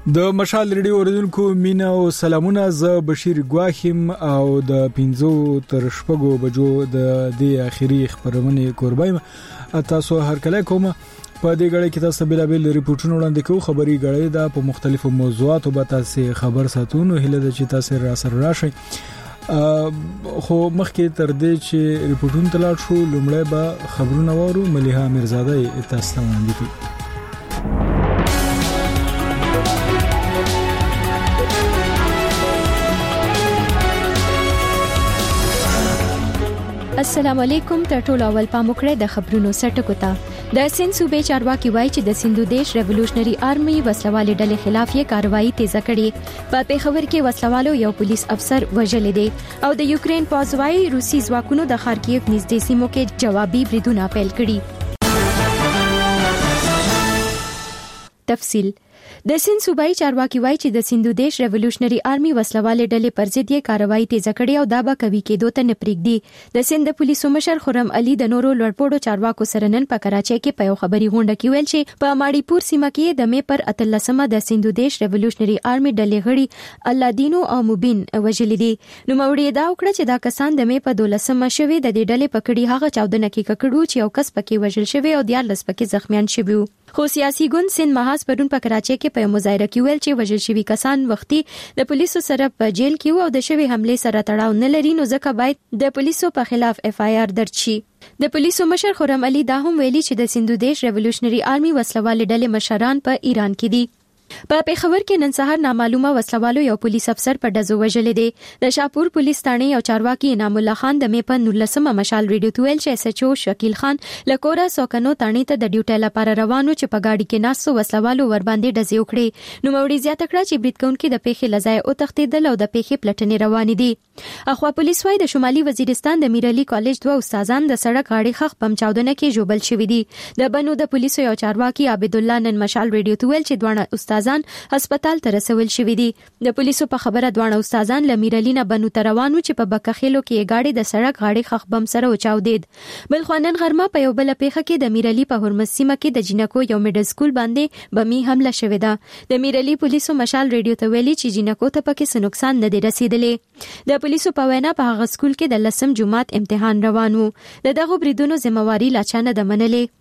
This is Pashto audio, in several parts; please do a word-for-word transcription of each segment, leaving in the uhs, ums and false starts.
د مشال ریډیو اوریدونکو مینا او سلامونه. ز بشیر ګواخیم او د پینځو تر شپږو بجو د دې اخیری خبرونه کوربایم. تاسو هر کله کوم په دې غړي کې تاسو بلابل ریپورتونه وړاندې کوو. خبري غړي دا په مختلفو موضوعاتو به تاسو خبر ساتونو هله د چې تاسو را سره راشي. خو مخکې تر دې چې ریپورتونه تلاړ شو لومړی به خبرونه وورو. مليحه میرزاده تاسو ته وړاندې کوي. السلام علیکم. تر ټولو اول پام وکړئ د خبرونو سرټکو ته. د سند صوبې چارواکي وایي چې د سندو دیش ریولوشنري آرمي وسلوالې ډلې خلاف یې کاروایی تیزه کړې. په پیښور کې وسلوالو یو پولیس افسر وژل دي او د یوکرين پوځ وایي روسي ځواکونو د خارکیف نږدې سیمو کې جوابي بریدونه پیل کړي. تفصیل. د سند صوبایي چارواکي وایي چې د سندو دیش ریولوشنري آرمي وسلوالې ډلې پر ضد یې کاروایی تیزه کړې او دا به کوي کېدو ته نه پرېږدي. د سند پولیسو مشر خرم علي د نورو لوړپوړو چارواکو سره نن په کراچۍ کې په یو خبري غونډه کې ویل چې په ماړیپور سیمه کې د مې پر اتلسمه د سندو دیش ریولوشنري آرمي ډلې غړي الادینو او مبین وژل دي. نو موري دا وکړه چې دا کسان د مې په دولسمه شوي د دې ډلې په کړي هغه چاودنه کې ککړو چې یو کس پکې وژل شوی او دیار لس پکې زخمیان شوی. خو سیاسي ګوند سند محاذ پرون په کراچۍ کې په مظاهره کې ویل چې وژل شوي کسان وختي د پولیسو سره په جیل کې او د شوي حمله سره تړاو نه لري نو ځکه باید د پولیسو په خلاف اف آی آر درج شي. د پولیسو مشر خرم علي دا هم ویلي چې د سندو دیش ریولوشنري آرمي وسلوالې ډلې مشران په ایران کې دي. په پیښور کې نن سهار نامعلومه وسلوالو یو پولیس افسر په ډزو وژل دي. د شاپور پولیس ثانې یو چارواکي انعام الله خان د مې په نولسمه مشال ریډیو ته ویل چې اس ایچ او شکیل خان لکورا سوکنو ثانې ته د ډیوټي لپاره روانو چې په گاډي کې ناسو وسلوالو ور باندې ډزې وکړي. نو موري زیاته کړه چې بریټکونکو د پیښې لځای او تختیدل او د پیښې پلټنې روان دي. اخوا پولیس وايي د شمالي وزیرستان د میرعلی کالج دوه استادان د سړک غاړي خخ بم چاودنه کې جوبل شوي دي. د بنو د پولیسو یو چارواکي عبد الله نن مشال ریډیو ته ویل چې دوه استادان هسپتال ته رسول شوي دي. د پولیسو په خبره دوه استادان له میرعلی نه بنو ته روانو چې په بکخېلو کې گاډي د سړک غاړي خخ بم سره وچاودید. بل خوانن غرمه په یو بل پیښه کې د میرعلی په هرمز سیمه کې د جنکو یو میډل سکول باندې بمي حمله شوې ده. د میرعلی پولیسو مشال ریډیو ته ویلي چې جنکو ته پکې څه نقصان نه دی رسیدلی. د پولیسو په وینا په هغه سکول کې د لسم جمعات امتحان روان وو. د دغه بریدونو ذمہواری لا چا نه ده منلې.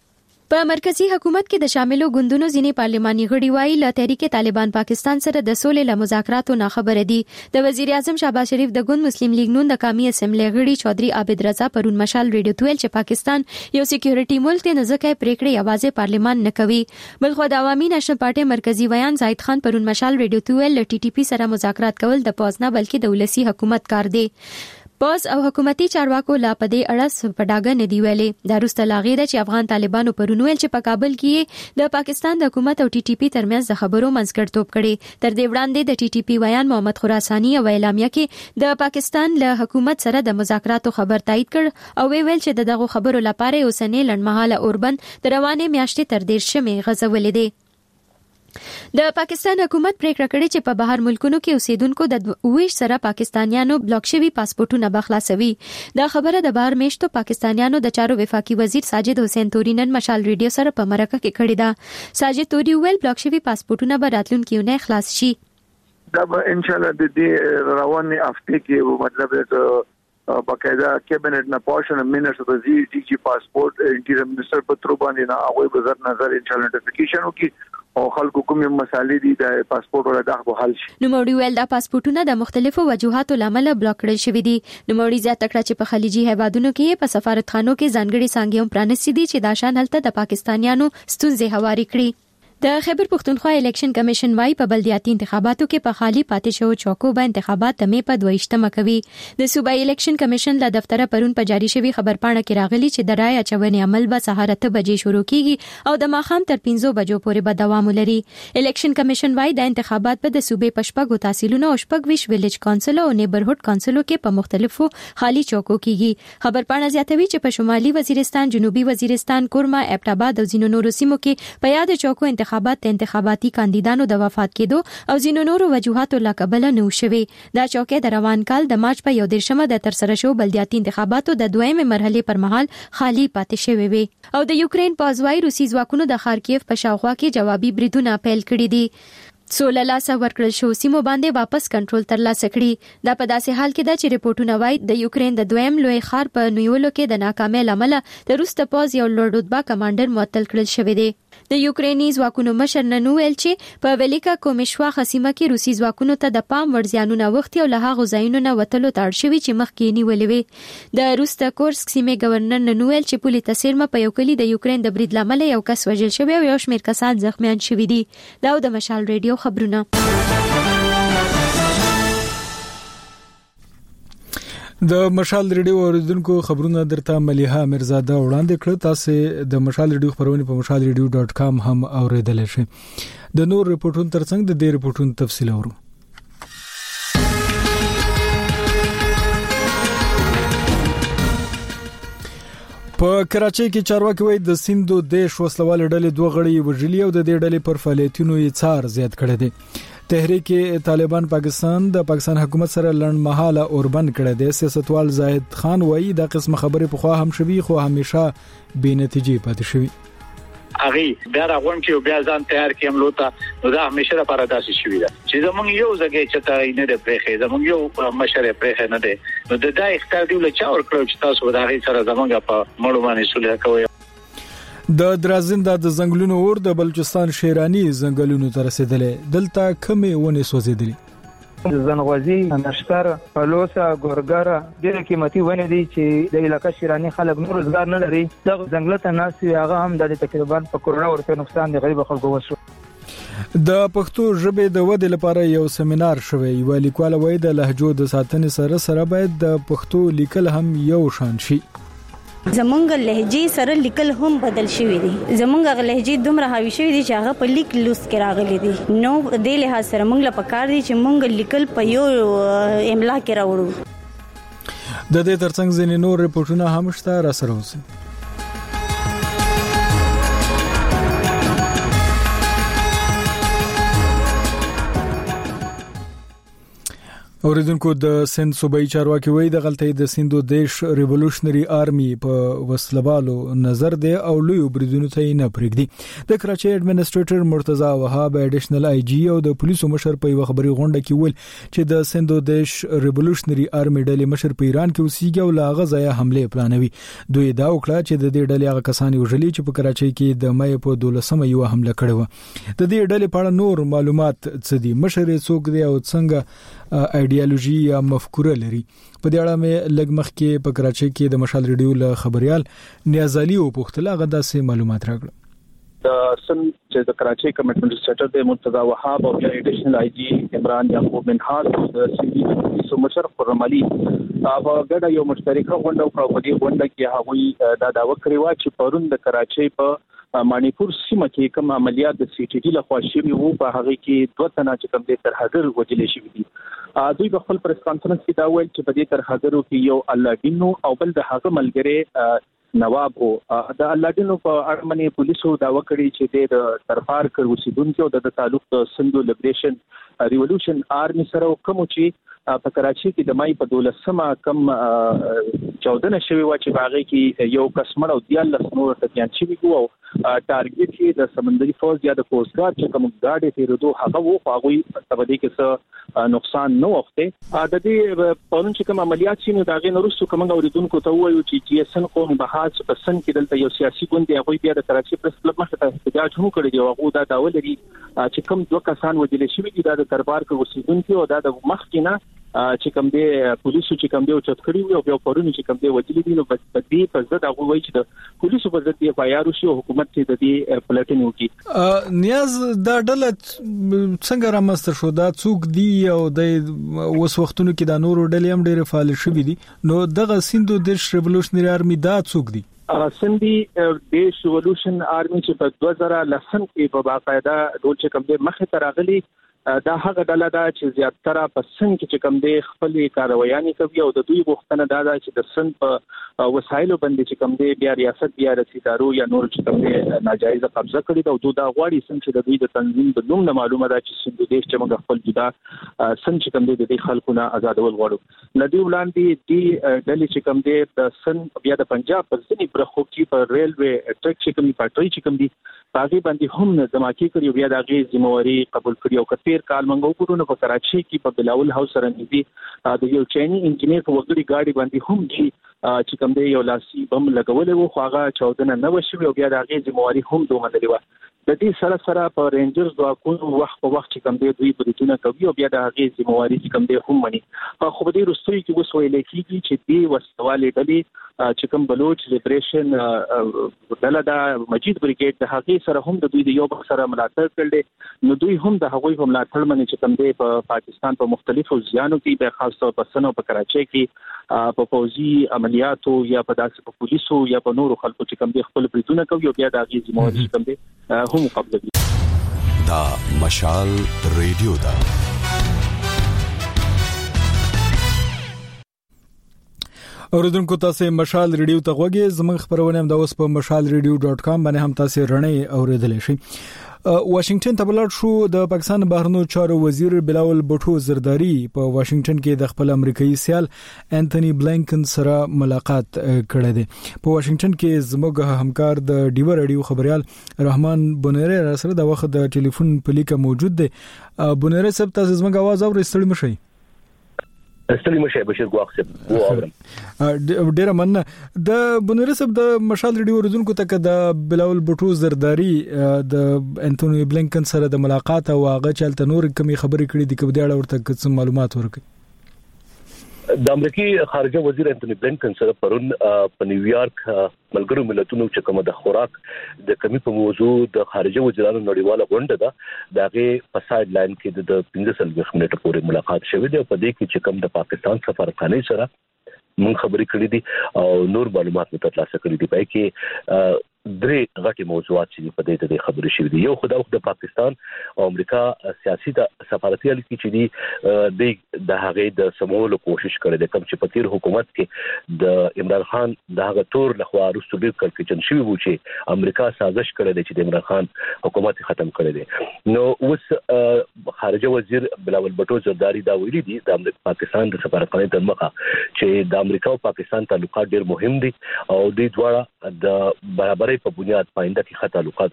په مرکزی حکومت کې د شاملو ګوندونو ځینې پارلماني غړي وایي له تحریک طالبان پاکستان سره د سولې له مذاکراتو نه خبره دي. د وزیر اعظم شهباز شریف د ګوند مسلم لیگ نون د قومي اسمبلی غړي چودري عابد رضا پرون مشال ریډیو ته ویل چې پاکستان یو سکیورټي ملک دی نه ځکه پریکړې یوازې پارلمان نه کوي. بل خو د عوامي نشنل پارټي مرکزی ویان زاهد خان پرون مشال ریډیو ته ویل ټي ټي پی سره مذاکرات کول د پوز نه بلکې د ولسی حکومت کار دی. پوز او حکومتي چارواکو لا پدې اړه پډاګه نه دی ویلې. دا روسته لاغې ده چې افغان طالبانو پرون ویل چې په کابل کې د پاکستان د حکومت او ټي ټي پی ترمنځ د خبرو منځګړیتوب کړي. تر دې وړاندې د ټي ټي پی ویان محمد خراساني او اعلامیه کې د پاکستان له حکومت سره د مذاکراتو خبر تایید کړ او ویل چې دغه خبرو لپاره اوسنۍ لړمحاله اوربند د روانې میاشتې تر ډیر شمه غزولې دي. د پاکستان حکومت پریکړه کړې چې په بهر ملکونو کې اوسیدونکو د ویش سره پاکستانیانو بلاک شوي پاسپورتونه بخلاصوي. دا خبره د بهر میشتو پاکستانیانو د چارو وفاقي وزیر ساجد حسین توري نن مشال ریډیو سره په مرکه کې کړې ده. ساجد توري ویل بلاک شوي پاسپورتونه به راتلونکي نه خلاص شي. دا به ان شاء الله د دې روانې هفته کې مطلب د باقاعده کابینټ نه پوښتنه منسټر د زی ټي جی پاسپورت انټیریم منسټر په تر باندې نه هغه به زر نظر ان شاء الله نوټیفیکیشن وکي او خلکو کومې مسالې دي د پاسپورت ولا دغه حل شي. نو موري ویل دا پاسپورتونه د مختلفو وجوهاتو لامل بلاک کړل شوی دي. نو موري زیاته کړه چې په خلیجي هیوادونو کې په سفارتخانو کې ځانګړي څانګې هم پرانیستي دي چې دا شان هلته د پاکستانیانو ستونزې هواري کړي. د خیبر پختونخوا الیکشن کمیشن وايي په بلدیاتي انتخاباتو کې په خالي پاتې شوو چوکو باندې انتخابات د مې په دویشتمه کوي. د صوبایي الیکشن کمیشن له دفتره پرون په جاری شوی خبرپاڼه کې راغلي چې د رای اچونې عمل به سهار اته بجې شروع کیږي او د ماښام تر پنځو بجو پورې به دوام ولري. الیکشن کمیشن وايي د انتخابات په د صوبې په شپږو تحصیلونو او شپږ ویش ویلیج کونسل او نیبرهوډ کونسلو کې په مختلفو خالي چوکو کیږي. خبرپاڼه زیاتوي چې په شمالي وزیرستان، جنوبي وزیرستان، کورما، ابټ آباد او ځینو نورو سیمو کې په یاد چوکو انتخابات ته انتخاباتي کاندیدانو د وفات کېدو او ځینو نورو وجوهاتو له کبله نه شوي. دا چوکۍ د روان کال د مارچ په یو دېرشمه د ترسره شو بلدیاتي انتخاباتو د دویمې مرحلې پر مهال خالي پاتې شوې وي. او د یوکرين پوځ وايي روسي ځواکونو د خارکیف په شاوخوا کې جوابي بریدونه پیل کړي دي. سوله لاسه ورکړل شو سیمو باندې واپس کنټرول ترلاسه کړي. دا په داسې حال کې ده چې ریپورتونه وایي د یوکرين د دویم لوی ښار په نیولو کې د ناکامۍ لامل د روس د پوځ یو لوړ رتبه کمانډر معطل کړل شوی دی. د یوکريني ځواکونو مشر نن ویل چې په ویلیکا کومیشوا خصیمه کې روسي ځواکونو ته د پام وړ زیانونه وخت او له هغه ځایونو نه وتلو ته اړ شوي چې مخکې نیولې وي. د روس د کورسک سیمې گورنر نن ویل چې پولي تسیرمه په یو کلی د یوکرين د برید لامل یو کس وژل شوی او یو شمېر کسان زخمیان شوي دي. دا د مشال ریډیو خبرونه. د مشال ریډیو اوریدونکو خبرونه درته مليحه مرزاده وړاندې کړ. تاسو د مشال ریډیو خبرونه په مشال ریډیو ډاٹ کام هم اوریدل شئ. د نور ریپورتونو ترڅنګ د دې ریپورتونو تفصیل اورو. په کراچۍ کې چارواکي وایي د سیندو دیش وسلوال ډلې دوه غړي وژلي او د دې ډلې پر فعالیتونو یې څار زیات کړی دی. تحریک طالبان پاکستان د پاکستان حکومت سره لړمحاله اوربند کړی دی. سیاستوال زاهد خان وایي دا قسم خبرې په خوا هم شوي خو همیشه بې نتیجې پاتې شوي. اغه بیا راغون کې بیا ځان تیار کیم لوته نو دا همیشه لپاره داسې شوی دا چې زمونږ یو ځای چې تا نه د پرېخې زمونږ یو مشره پرېخې نه دی نو د دا اختیار دی ول چا ور کړو چې تاسو د هغه سره زمونږ په مړو باندې صلح کوي. د درازنده د زنګلونو اور د بلوچستان شیرانی زنګلونو ته رسیدلې. دلته کمې ونې سوځېدلې. زنغوزي، نشتر، پلوسا، ګورګرا ډېر قیمتي ونې دي چې د علاقې شیرانی خلک نور روزګار نه لري. دا ځنګل ته ناس وي هغه هم د تقریبا په کرونا ورته نقصان دی غریب خلکو وشو. د پښتو ژبې د ودې لپاره یو سیمینار شوی. یو لیکوال وایي د لهجو د ساتنې سره سره باید د پښتو لیکل هم یو شان شي. زمونږ لهجې سره لیکل هم بدل شوی دي. زمونږ لهجې دومره حاوی شوی دي چې هغه په لیک لوس کې راغلي دي. نو د لحاظ سره مونږ له پکار دي چې مونږ لیکل په یو املا کې راوړو. د دې ترڅنګ ځینې نور ریپورتونه هم شته را سره اوسئ. اوریدونکو د سند صوبایي چارواکي وایي د غلطۍ د سندو دیش ریولوشنري آرمي په وسلوالو نظر دی او لوی بریدونو ته نه پرېږدي. د کراچۍ ایڈمنسټریټر مرتضی وهاب ایډیشنل آی جی او د پولیسو مشر په یو خبري غونډه کې ویل چې د سندو دیش ریولوشنري آرمي ډلې مشر په ایران کې اوسېږي او لا غزا حمله پلانوي. دوی دا وکړه چې د دې ډلې هغه کسان وژلي چې په کراچۍ کې د مې په دولسمه یو حمله کړې و. د دې ډلې په اړه نور معلومات څه دي، مشر یې څوک دی او څنګه ایډیالوژي یا مفکوره لري. په دې اړه مې لږ مخکې په کراچۍ کې د مشال ریډیو له خبريال نیازالي او پختله غدا سه معلومات راغله. د سن چې د کراچۍ کمټمنټ سیټر د مرتضی وهاب او ایډیشنل آی جی عمران یعقوب منحاس د سیندي پولیسو مشر خرم علي هغه ګډه یو مشترکه غونډه وکړه. په دې غونډه کې هغوی دا داوا کړې و چې پرون د کراچۍ په مانیپور سیمه کې کوم عملیات د سی ټي ډي لخوا شوي وو په هغه کې دوه تنه چې کوم د ترهګر وجلې شوي دي. دوی په خپل پریس کانفرنس کې دا ویل چې په دې ترهګرو کې یو الله او بل د هغه ملګری نواب وو. د الله په اړه باندې پولیسو دا وکړي چې د ترفار کړ وسیدونکو د تعلق د سندو لیبریشن ریولوشن آرمي سره کوم چې په کراچۍ کې د مای په دولسمه کم چودنه شوی و چې باغې کې یو قسم او دیال نور ټکیان شوی وو او ټارګټ کې د سمندري فوج یا د کوست ګارد چې کوم ګاډي تیرېدو هغه وو هغه په دې کې څه نقصان نه وخته. د دې پرون چې کوم عملیات شینو دا غي نورستو کوم اوریدونکو ته وایو چې جی اس ان قوم بحث په سن کې دلته یو سیاسي ګوند دی هغه بیا د کراچۍ پریس کلب مخه ته احتجاج هم کړی دی. هغه دا داول لري چې کوم دوه کسان وجل شوی دي د دربار کې وسیدونکو او دا د مخکینه چې کوم دی پولیسو چې کوم دی چت کړی وي او بیا پرونی چې کوم دی وجلی دي نو په دې په ضد هغه وایي چې د پولیسو په ضد یې پایارو شي او حکومت چې د دې پلټنې وکړي. نیاز دا ډله څنګه رامسته شو، دا څوک دی او د اوس وختونو کې دا نور ډلې هم ډېر فعال شوي دي، نو دغه سیندو دیش ریولوشنري آرمي دا څوک دی؟ سندي دیش ریولوشن آرمي چې په دوه زره لسم کې په باقاعده ډول چې کوم دی مخه ته راغلي دا هغه ډله ده چې زیاتره په سن کې چې کوم دی خپل کاروایانې کوي او د دوی غوښتنه دا ده چې د سن په وسایلو باندې چې کوم دی بیا ریاست بیا رسیدارو یا نور چې کوم دی ناجایز قبضه کړي او دوی دا غواړي سم چې د دوی د تنظیم د نوم نه معلومه ده چې سندو دیش چې موږ خپل جدا سن چې کوم دی د خلکو نه آزادول غواړو. ندی وړاندې دی ډلې چې کوم دی د سن بیا د پنجاب په ځینې برخو کې په ریلوي ټریک چې کوم پټري چې کوم دی هغه باندې هم ځماکي کړی بیا د هغه ذمہواری قبول کړی او کثیر کال منغو کورونه په کراچي کې په بلاول هاوس سره نږدې د یو چینی انجینیر په وګړي گاډي باندې هم دی چې کوم دی یو لاسي بم لګولې وو خو هغه چودنه نه وشوي او بیا د هغه ذمہواری هم دوه منلې و د دې سره سره په رینجرز ځواکونو وخت په وخت چې کوم دی دوی بریټونه کوي او بیا د هغه ذمہواری چې کوم دی هم مني خو په دې رستوي کې وسوي لیکي چې دی وسوالې ډلې چې کوم بلوچ لیبریشن دلدا مجید بریګیډ د هغه سره هم د دوی د یو بل سره ملاتړ کړل نو دوی هم د هغوی په ملاتړ باندې چې کوم دی په پاکستان په مختلفو ځانو کې به خاص طور په سنو په کراچي کې په فوجي عملیاتو یا په داسې په پولیسو یا په نورو خلکو چې کوم دی خپل بریټونه کوي او بیا د هغه ذمہواری کوم دی هم قبل دا مشال ریډیو دا اوریدونکو تاسو مشال ریډیو ته غوږی زموږ خبرونه هم د اوس په مشال ریډیو ډاٹ کام باندې هم تاسو رڼې اوریدلې شئ واشنگټن ته بلل شو د پاکستان بهرنیو چارو وزیر بلاول بوټو زرداری په واشنگټن کې د خپل امریکایي سیال انټونی بلینکن سره ملاقات کړی دی په واشنگټن کې زموږ همکار د ډیو رادیو خبريال رحمان بونیره سره د وخت د ټلیفون په لیکه موجود دی بونیره صاحب تاسو زموږ आवाज اورئ مشي استلی مشه بشیر غواخصب و اورم ډیر مننه د بنرسب د مشال ریډیو ورزونکو ته د بلاول بوټو زرداری د انټونی بلینکن سره د ملاقات او هغه چلته نور کمی خبرې کړې دي کبه د اړه ورته کوم معلومات ورکړي د امریکای خارجه وزیر انټونی بلینکن سره پرون په نیویارک ملګرو ملتونو چې کومه د خوراک د کمی په موضوع د خارجه وزیرانو نړیواله غونډه ده دغه په ساید لاین کې د پنځه سلويخ منټه پورې ملاقات شوه دی په دې کې چې کوم د پاکستان سفارتخانه سره مونږ خبرې کړې دي او نور معلومات مو ترلاسه کړې دي پای کې درې غټي موضوعات چې په دې ته خبرې شوې دي یو خدای د پاکستان او امریکا سیاسي د سفارتي اړیکې چې دي د هغه د سمولو کوشش کړي د کم چې په تیر حکومت کې د عمران خان د هغه تور لخوا رسو به کړکچن شوی وو چې امریکا سازش کړي د چې د عمران خان حکومت ختم کړي دي نو اوس خارجه وزیر بلاول بوټو زرداری دا ویلي دي د پاکستان د سفارتخانه د مخه چې د امریکا او پاکستان تعلقات ډېر مهم دي او د دواړه د برابرۍ په بنیاد پاینده کې خط تعلقات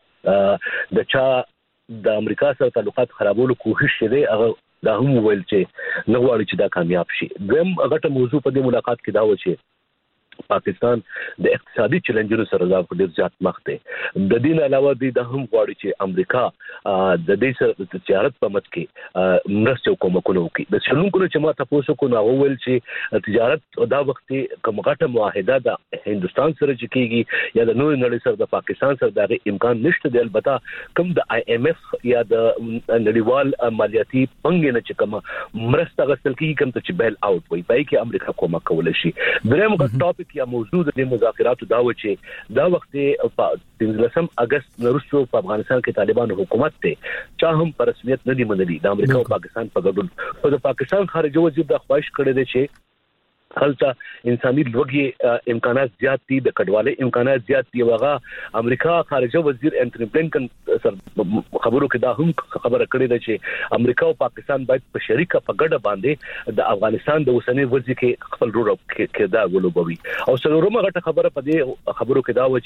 غواړي د چا د امریکا سره تعلقات خرابولو کوشش شوه هغه دا هم ویل چې نه غواړي چې دا کامیاب شي دیم غټه موضوع په دې ملاقات کې دا و چې پاکستان د اقتصادي چیلنجونو سره ډېر زیات مخ دی د دې علاوه د هم غواړي چې امریکا د دې سره د تجارت په مت کې مرسته کومکونه وکړي د شلونکو چې ما تاسو کو نو ویل چې تجارت دا وخت کوم غټه معاهده د هندستان سره چې کیږي یا د نور نړۍ سره د پاکستان سره د امکان نشته دی البته کوم د آی ایم ایف یا د نړیوال مالیاتي پنګ نه چې کوم مرسته غوښتل کیږي کوم چې بیل اوټ وي پای کې امریکا کومک کول شي دریم غټ ټاپک یا موضوع د مذاکراتو دا و چې دا وخت په پنځلسم اگست وروسته په افغانستان کې طالبانو حکومت ته چا هم پر رسمیت نه دی منلي د امریکا او پاکستان په ګډون او د پاکستان خارجه وزیر د خواهش کړی دی چې خلته انساني لوګي امکانات زیات دي د کډواله امکانات زیات دي وغه امریکا خارجه وزیر انټونی بلینکن خبرو کې دا هم خبره کړې ده چې امریکا او پاکستان باید په شریکه په ګډه باندې د افغانستان د اوسنۍ وضعیت کې خپل رول کېدا ولوبوي او څلورمه غټه خبره په دې خبرو کې دا و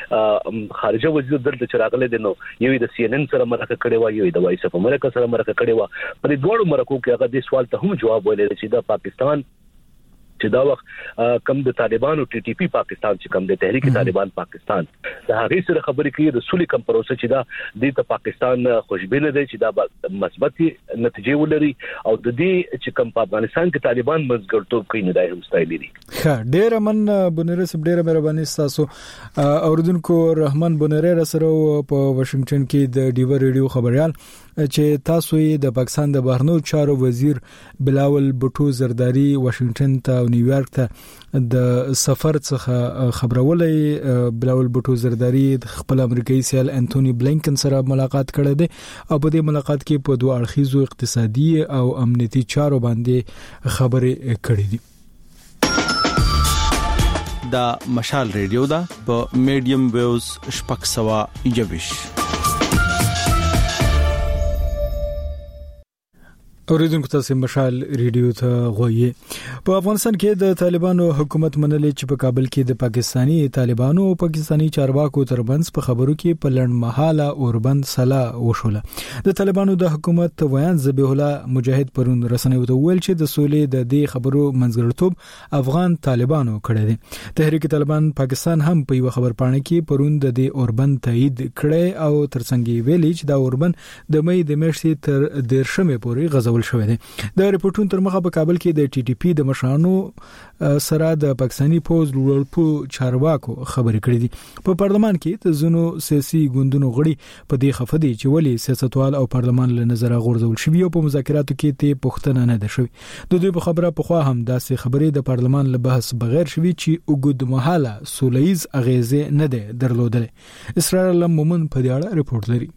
چې خارجه وزیر دلته چراغله دي نو یو د سی ان ان سره مرکه کړې و یو د وایس اف امریکا سره مرکه کړې و په دې دوه مرکو کې هغه د سوال ته هم جواب ویل چې د پاکستان چې دا وخت کم د طالبانو ټي ټي پی پاکستان چې کم د تحریک طالبان پاکستان د هغه سره خبرې کوي د سولې کم پروسه چې دا د پاکستان خوشبینه دی چې دا مثبت نتیجې ولري او د دې چې کم په افغانستان کې طالبان منځګړتوب کوي نه دایم ستایلی دي ښه ډیر من بنره سب ډیر مهرباني تاسو اوردونکو رحمان بنره سره په واشنگټن کې د ډیو ریډیو خبريال چې تاسو یې د پاکستان د بهرنیو چارو وزیر بلاول بوټو زرداری واشنگټن ته او نیویارک ته د سفر څخه خبرولې بلاول بوټو زرداری خپل امریکایي سیال انټونی بلینکن سره ملاقات کړی دی او په دې ملاقات کې په دوه اړخیزو اقتصادي او امنیتي چارو باندې خبرې کړې دي دا مشال ریډیو دا په میډیم ویوز شپږ سوه یوش اوریدونکو تاسو مشال ریډیو ته غوي. په افغانستان کې د طالبانو حکومت منلې چې په کابل کې د پاکستانی طالبانو او پاکستانی چارواکو ترمنځ په خبرو کې په لړمحاله اوربند سلا وشوله. د طالبانو د حکومت ویان ذبیح الله مجاهد پرون رسنیو ته ویل چې د سولې د دې خبرو منځګړیتوب افغان طالبانو کړی دی. تحریک طالبان پاکستان هم په یو خبر پاڼه کې پرون د دې اوربند تایید کړی او ترڅنګ ویلي چې دا اوربند د مې د میاشتې تر دیرشمې پورې غزو شوې ده. د ریپورتونو تر مخه په کابل کې د ټي ټي پی د مشرانو سره د پاکستانی پوز لوړپو چارواکو خبرې کړې دي. په پارلمان کې د زونو سیاسي ګوندونو غړي په دې خفه دي چې ولې سیاستوال او پارلمان له نظر غورځول شوی او په مذاکراتو کې ته پښتنه نه ده شوی. د دوی په خبره په خوا هم داسې خبرې د پارلمان له بحث بغیر شوی چې وګد مهاله سولېز اغیزه نه ده درلودل. اسرائیل مومن په دې اړه ریپورت لري.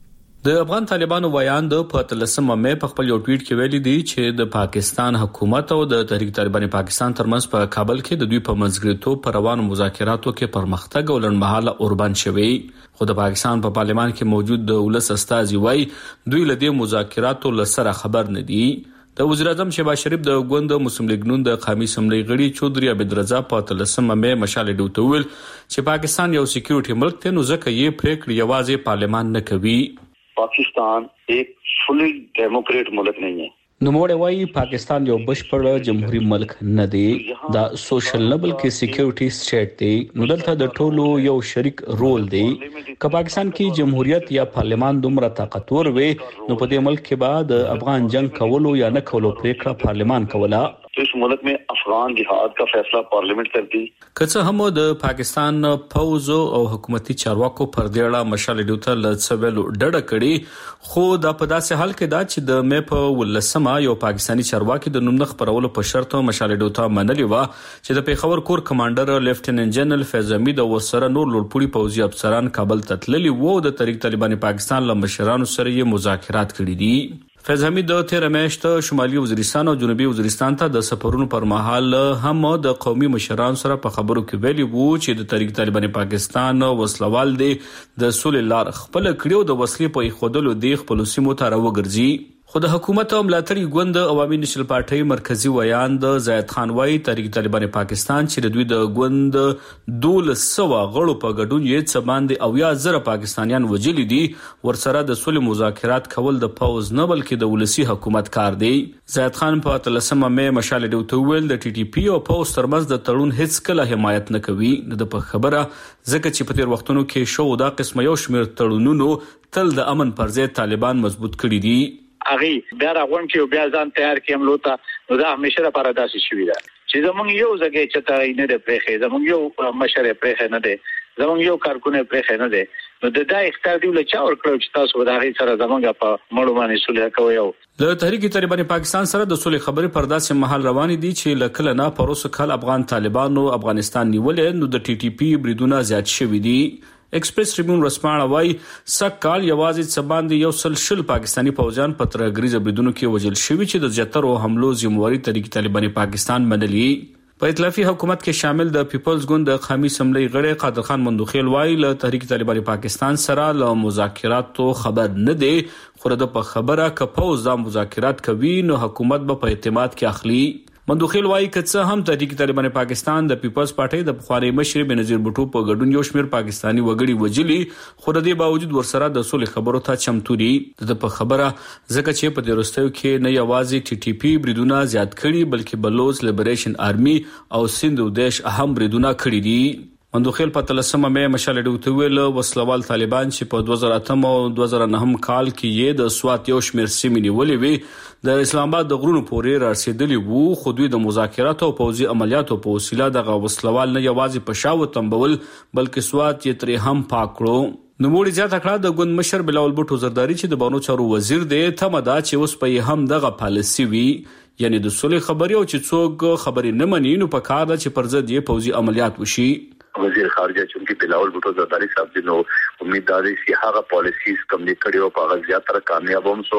د افغان طالبانو ویان د پاتلسمه مې په خپل یو ټویټ کې ویلي دی چې د پاکستان حکومت او د تحریک طالبان پاکستان ترمنځ په کابل کې د دوی په منځګړیتوب پر روانو مذاکراتو کې پرمختګ او لړمحاله اوربند شوی. خو د پاکستان په پارلمان کې موجود د ولس استازي وایي دوی له دې مذاکراتو لسره خبر نه دي. د وزیر اعظم شهباز شریف د ګوند مسلم لیگ نون د قومي اسمبلی غړي چودري عبدالرزاق په تلسمه مې مشال ډوته ویل چې پاکستان یو سکیورټي ملک دی نو ځکه یې پریکړې یوازې پارلمان نه کوي. पाकिस्तान एक fully Democrat मुल्क नहीं है. نوموړی وایي پاکستان یو بشپړ جمهوریت ملک نه دی، دا سوشل لیبل کې سکیورټي سټیټ دی. نو دلته د ټولو یو شریک رول دی. که پاکستان کې جمهوریت یا پارلمان دومره طاقتور وي نو په دې ملک کې به د افغان جنگ کولو یا نه کولو پریکړه پارلمان کوله. तो इस मुल्क में अफगान जिहाद का फैसला पार्लियामेंट करती. که هم د پاکستان پوز او حکومتي چارواکو پر دې اړه مشال ډیوته لڅویلو ډډه کړي، خو دا په داسې حال کې دا چې د مې په ولسمه یو پاکستانی چارواکي د نوم خبرولو په شرط مشال ډیوته منلې و چې د پیښور کور کمانډر لیفټیننټ جنرال فیض حمید او سره نور لوړپوړي پوځي افسران کابل ته تللي وو. د تحریک طالبان پاکستان له مشرانو سره یې مذاکرات کړي دي. فیض حمید د تیر میاشت شمالي وزیرستان او جنوبي وزیرستان ته د سفرونو پر مهال هم د قومي مشرانو سره په خبرو کې ویلي وو چې د تحریک طالبان پاکستان وسلوال دی د سولې لار خپل کړیو د وسلې په خودلو دی خپل سیمو ته راوګرځي. خو د حکومت او ملاتړي ګوند عوامي نشل پارټي مرکزی ویان د زید خان وای تحریک طالبان پاکستان چې د دوی د ګوند دولس سوه غړو په ګډون یې څه باندې او یا زره پاکستانیان وجلی دي. ورسره د سولې مذاکرات کول د پوز نه بلکې د ولسی حکومت کار دی. زید خان په تلسمه مې مشال ډیوته ویل د ټي ټي پی او پوز ترمنځ د تړون هیڅ کله حمایت نه کوي. د په خبره ځکه چې په تیر وختونو کې شو دا قسم یو شمیر تړونونو تل د امن پر ځای طالبان مضبوط کړي دي. اغي بیا راغون کې بیا ځان تیار کیم لوته نو دا همیشه لپاره داسې شوی ده چې زمونږ یو ځای چې ته نه ده پرېخې زمونږ یو مشره پرېخې نه ده زمونږ یو کارکونه پرېخې نه ده نو د دا اختیار دی لچا ور کړو چې تاسو وداغي سره زمونږ په مړو باندې صلح کوي. د تحریک طالبان پاکستان سره د صلح خبرې پر داسې محل روان دي چې لکه نه پروسه کال افغان طالبانو افغانستان نیولې نو د ټي ټي پی بریدونه زیات شوي دي. ایکسپریس ټریبیون رسپانه وای سکهال یوازې څه باندې یو سل شل پاکستانی فوجان په ترګریزه بریدونو کې وژل شوي چې د زیاترو حملو ذمہواری تحریک طالبان پاکستان منلې. په ائتلافي حکومت کې شامل د پیپلز ګوند د قومي اسمبلی غړي قادر خان مندوخیل وای له تحریک طالبان پاکستان سره له مذاکراتو خبر نه دی، خو د په خبره ک پوز د مذاکرات کوي نو حکومت به په اعتماد کې اخلي. مندوخیل وایي که څه هم تحریک طالبان پاکستان د پیپلز پارټي د پخوانی مشر بنظیر بوټو په ګډون یو شمیر پاکستانی وګړي وجلي، خو د دې باوجود ورسره د صلح خبرو ته چمتو دي. د په خبره ځکه چې په دې وروستیو کې نه یوازې ټي ټي پی بریدونه زیات کړي بلکې بلوچ لیبریشن آرمي او سند دیش اهم بریدونه کړي دي. مندوخیل په تلسمه مې مشال ډیوته ویل وسلوال طالبان چې په دوه زره اته او دوه زره نهم کال کې یې د سوات یو شمیر سیمې نیولې وي د اسلام آباد د غرونو پورې رارسېدلي وو، خو دوی د مذاکراتو او پوځي عملیاتو په وسیله دغه وسلوال نه یوازې په شاو تنبول بلکې سوات یې ترې هم پاک کړو. نوموړي زیاته کړه د ګوند مشر بلاول بوټو زرداری چې د بانو چارو وزیر دی تمه ده چې اوس په هم دغه پالیسي وي، یعنی د صلح خبري او چې څوک خبري نه مني نو په کار ده چې پر ضد یې پوځي عملیات وشي. وزیر خارجه چونکی بلاول بوټو زرداری صاحب دی نو امید ده چې هغه پالیسیز کوم دي کړي او په هغه زیاتره کامیاب هم سو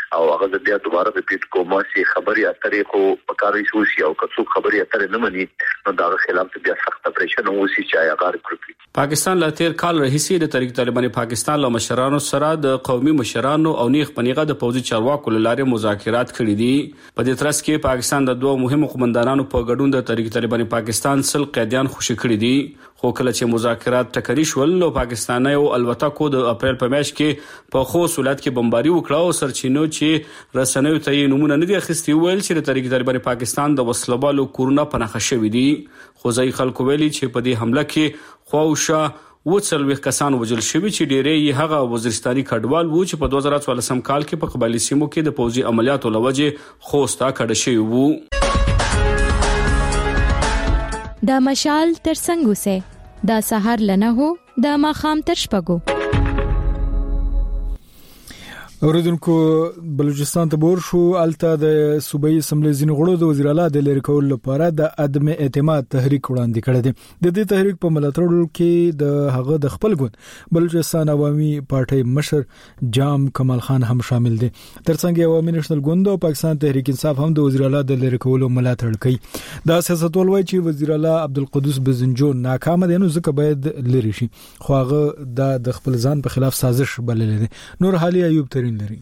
او هغه د بیا دوباره ریپیټ کوم چې خبري اترې خو پکاري شو شي او کڅو خبري اترې نه مني نو دا خلاف بیا سخت پریشن وسی چې هغه کړی. پاکستان لا تیر کال رئیسي د طریق طالبان پاکستان له مشرانو سره د قومي مشرانو او نیغ پنیغه د پوځي چارواکو لاره مذاکرات کړي دي. په دې ترڅ کې پاکستان د دوه مهمو قومندانانو په ګډون د طریق طالبان پاکستان سل قیدیان خوشي کړي دي. خو کله چې مذاکرات ټکري شول نو پاکستان یو الوتکو د اپریل په میاشت کې په خو سولات کې بمباري وکړه او سرچینو چې رسنیو ته یې نمونه نه دي اخیستي ویل چې د طریق طالبان پاکستان د وسلوالو کورونه پناخه شوې دي. خو ځای خلکو ویلي چې په دې حمله کې خواوشا وڅلوي کسان وژل شوي چې ډېرې یې هغه وزیرستاني کډوال وو چې په دوه زره څوارلسم کال کې په قبایلی سیمو کې د پوځي عملیاتو لوجه خوستا کډه شوی وو. دا مشال تر څنګه سه دا سحر لنه هو دا ماخام تر شپګو. اوریدونکو بلوچستان ته بور شو الته د صوبایي اسمبلی ځینې غړو د وزیر اعلی د لری کول لپاره د عدم اعتماد تحریک وړاندې کړی دی. د دې تحریک په ملاتړ کې د هغه د خپل ګوند بلوچستان عوامي پارټي مشر جام کمال خان هم شامل دي. ترڅنګ عوامي نېشنل ګوند او پاکستان تحریک انصاف هم د وزیر اعلی د لری کول ملاتړ کوي. دا سیاستوال وایي چې وزیر اعلی عبدالقدوس بزنجو ناکام دي نو ځکه باید لری شي. خو هغه د خپل ځان په خلاف سازش بللی دی. نور حالي ایوب ترين لري.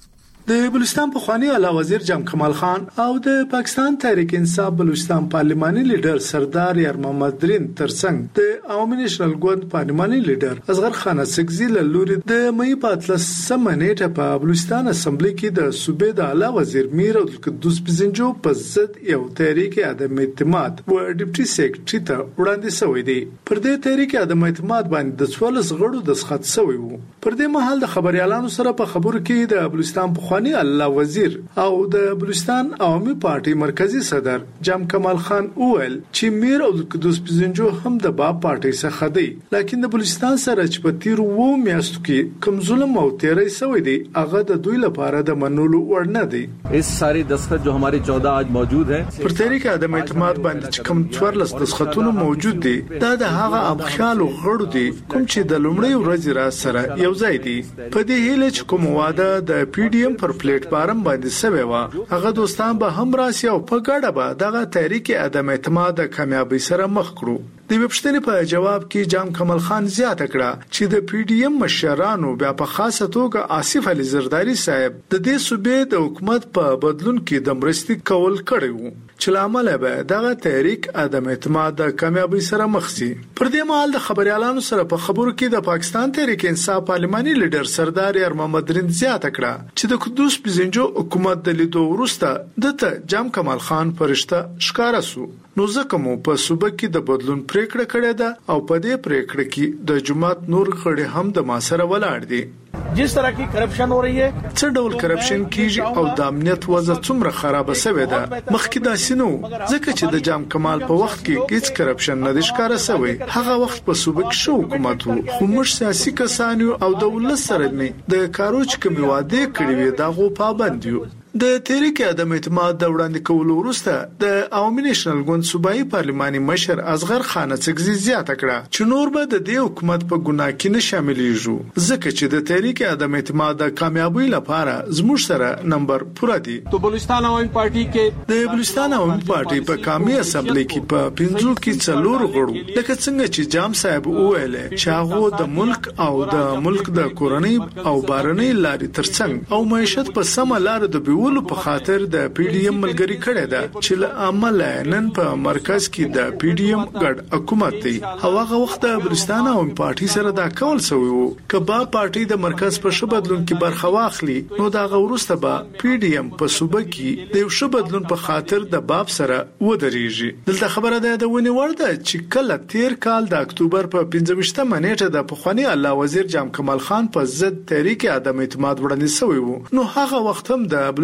د بلوچستان پخوانی اعلی وزیر جام کمال خان او د پاکستان تحریک انصاف بلوچستان پارلماني لیډر سردار یار محمد درین ترڅنګ د عوامي نېشنل ګوند پارلماني لیډر اصغر خان سګزی له لوري د مې په اتلسمه نیټه په بلوچستان اسمبلی کې د صوبې د اعلی وزیر میر عبدالقدوس بزنجو په ضد یو تحریک عدم اعتماد و ډیپټي سیکریټري ته وړاندې شوی دی. پر دې تحریک عدم اعتماد باندې د څوارلس غړو دسخط شوی وو. پر دې مهال د خبريالانو سره په خبرو کې د بلوچستان په الله وزیر او د بلوچستان عوامي پارټي مرکزی صدر جام کمال خان اول چې میر عبدالقدوس بزنجو هم د با پارټي څخه دی لیکن د بلوچستان سره چې په تیر وو میاشتو کې کوم ظلم او تیری شوی دی هغه د دوی لپاره د منولو وړ نه دی. اس ساری دستخط جو ہمارے چودہ آج موجود ہیں پر تحریک عدم اعتماد باندې چې کوم څوارلس دستخطونه موجود دي دا د هغه ابخالو غړو دي کوم چې د لومړی ورځ را سره یو ځای دي. په دې هیله چې کوم واده د پی ډی ایم پر پلیټ فارم باندې سوي وا هغه دوستان به هم راسي او په ګډه به دغه تحریک عدم اعتماد کامیابی سره مخ کړو. د وبښتنې په جواب کې جام کمال خان زیاته کړه چې د پی ډی ایم مشرانو بیا په خاصه توګه آصف علي زرداری صاحب د دې صوبې د حکومت په بدلون کې د مرستې کول کړی وو چې لامل به دغه تحریک عدم اعتماد کامیابی سره مخ شي. پر دې مهال د خبريالانو سره په خبرو کې د پاکستان تحریک انصاف پارلماني لیډر سردار یار محمد درین زیاته کړه چې د قدوس بزنجو حکومت د لیدو وروسته دته جام کمال خان فرشته ښکارا سو. نو ځکه مو په صوبه کې د بدلون پریکړه کړې ده او په دې پریکړه کې د جماعت نور غړي هم د ما سره ولاړ دي. جس طرح کی کرپشن ہو رہی ہے څه ډول کرپشن کیږي او د امنیت وضع څومره خراب شوه ده مخکې دا سينو ځکه چې د جام کمال په وخت کې هیڅ کرپشن نه ښکارا شوی. هغه وخت په صوبه کې شو حکومت وو خو موږ سیاسي کسان او دولت سره د کاروچ کوم واده کړی وي دا غو پابند یو. د تحریک عدم اعتماد د وړاندې کولو وروسته د عوامي نېشنل ګوند صوبایي پارلماني مشر اصغر خان سګزی زیاته کړه چې نور به د دې حکومت په ګناه کې نه شاملېږي ځکه چې د تحریک عدم اعتماد د کامیابی لپاره زموږ سره نمبر پوره دي. تو بلوچستان عوامي پارټي کې د بلوچستان عوامي پارټي په قومي اسمبلی کې په پنځو کې څلور غړو لکه څنګه چې جام صاحب وویل چې هغه د ملک او د ملک د کورنۍ او بارنۍ لارې ترڅنګ او معیشت په سم لار د بیو په خاطر د پی ډی ایم ملګری کړی ده چې له عمل نن په مرکز کې د پی ډی ایم ګډ حکومت دی. هغه وخت د بلوچستان عوامي پارټي سره دا کول شوی وو کبا پارټي د مرکز په شو بدلون کې برخه واخلي نو دا غوړسته به پی ډی ایم په صوبه کې د یو شو بدلون په خاطر د باب سره ودرېږي. دلته خبره ده د ونی ورده چې کله تیر کال د اکتوبر په پنځمشتمه نیټه د پخوانی اعلی وزیر جام کمال خان په ضد تحریک عدم اعتماد وړاندې شوی وو نو هغه وخت هم د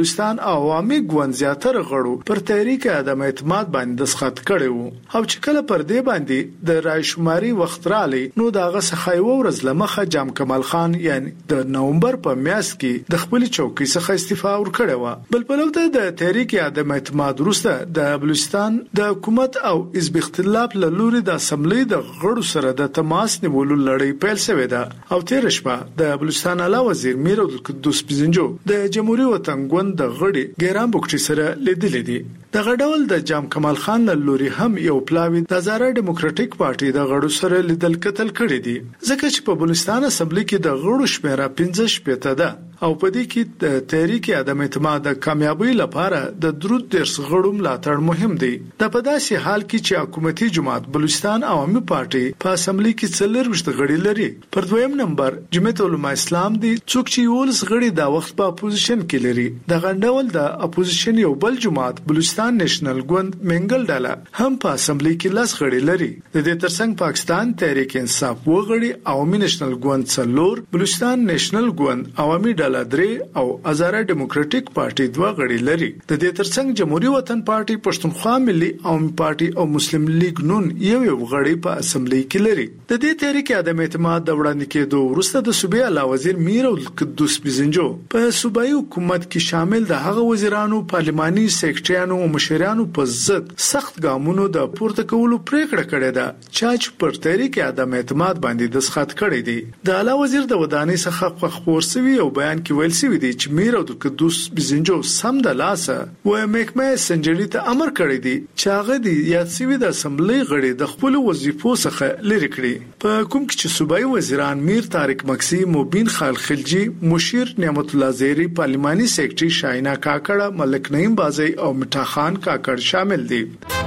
بلوچستان عوامي ګوند زیاتره غړو پر تحریک عدم اعتماد باندې دسخط کړي وو او چې کله پر دې باندې د رای شماري وخت رالی نو داغه څخه یو ورځ لمخه جام کمال خان یعنی د نومبر په میاشت کې د خپل چوکۍ څخه استعفا ورکړه و بل په لور د تحریک عدم اعتماد وروسته د بلوچستان د حکومت او حزب اختلاف له لوري د اسمبلی د غړو سره د تماس نیولو لړۍ پیل شوې ده او تیر شپه د بلوچستان اعلی وزیر میر عبدالقدوس پزنجو د جمهوریت وطن ګوند د غړي ګیران بوکټي سره لیدلې دي د غډول د جام کمال خان له لوري هم یو پلاوی د زارا ډیموکراټیک پارټي د غړو سره لیدل کتل کړی دي ځکه چې په بلوچستان اسمبلی کې د غړو شمیره پنځه شپږ ده او په دې کې د تحریک عدم اعتماد د کامیابی لپاره د درود درس غړو ملاتړ مهم دی د په داسې حال کې چې حکومتي جماعت بلوچستان عوامي پارټي په اسمبلی کې څلور وشت غړي لري پر دویم نمبر جمعیت علماء اسلام دی څوک چې ولس غړي د وخت په اپوزیشن کې لري د غندول د اپوزیشن یو بل جماعت بلوچستان نېشنل ګوند منګل ډاله هم په اسمبلی کې لاس غړي لري د دې ترڅنګ پاکستان تحریک انصاف وغړي عوامي نېشنل ګوند څلور بلوچستان نېشنل ګوند عوامي ډاله درې او ازاره ډیموکراټیک پارټي دوه غړي لري د دې ترڅنګ جمهوریت وطن پارټي پښتونخوا ملي عوامي پارټي او مسلم لیگ نون یو یو غړي په اسمبلی کې لري د دې تحریک عدم اعتماد د وړاندې کېدو وروسته د صوبې اعلی وزیر میر عبدالقدوس پزنجو په صوبایي حکومت کې شامل د هغه وزیرانو پارلماني سیکریټریانو او مشرانو په ضد سخت ګامونو د پورته کولو پریکړه کړې ده چې پر تحریک عدم اعتماد باندې دسخط کړی دی د اعلی وزیر د ودانۍ څخه خبر شوی او بیان کې ویل شوی دی چې میر عبدالقدوس پزنجو سم د لاسه و محکمه سنجري ته امر کړی دی چې هغه دی یاد شوی د اسمبلی غړي د خپل وظیفو څخه لری کړي په کوم کې چې صوبایي وزیران میر طارق مکسی مبین خال خلجی مشیر نعمت الله زیری پارلماني سیکریټري شاهینا کاکړه ملک نعیم بازی او مټا خان کاکړ شامل دي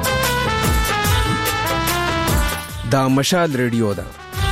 دا مشال ریډیو ده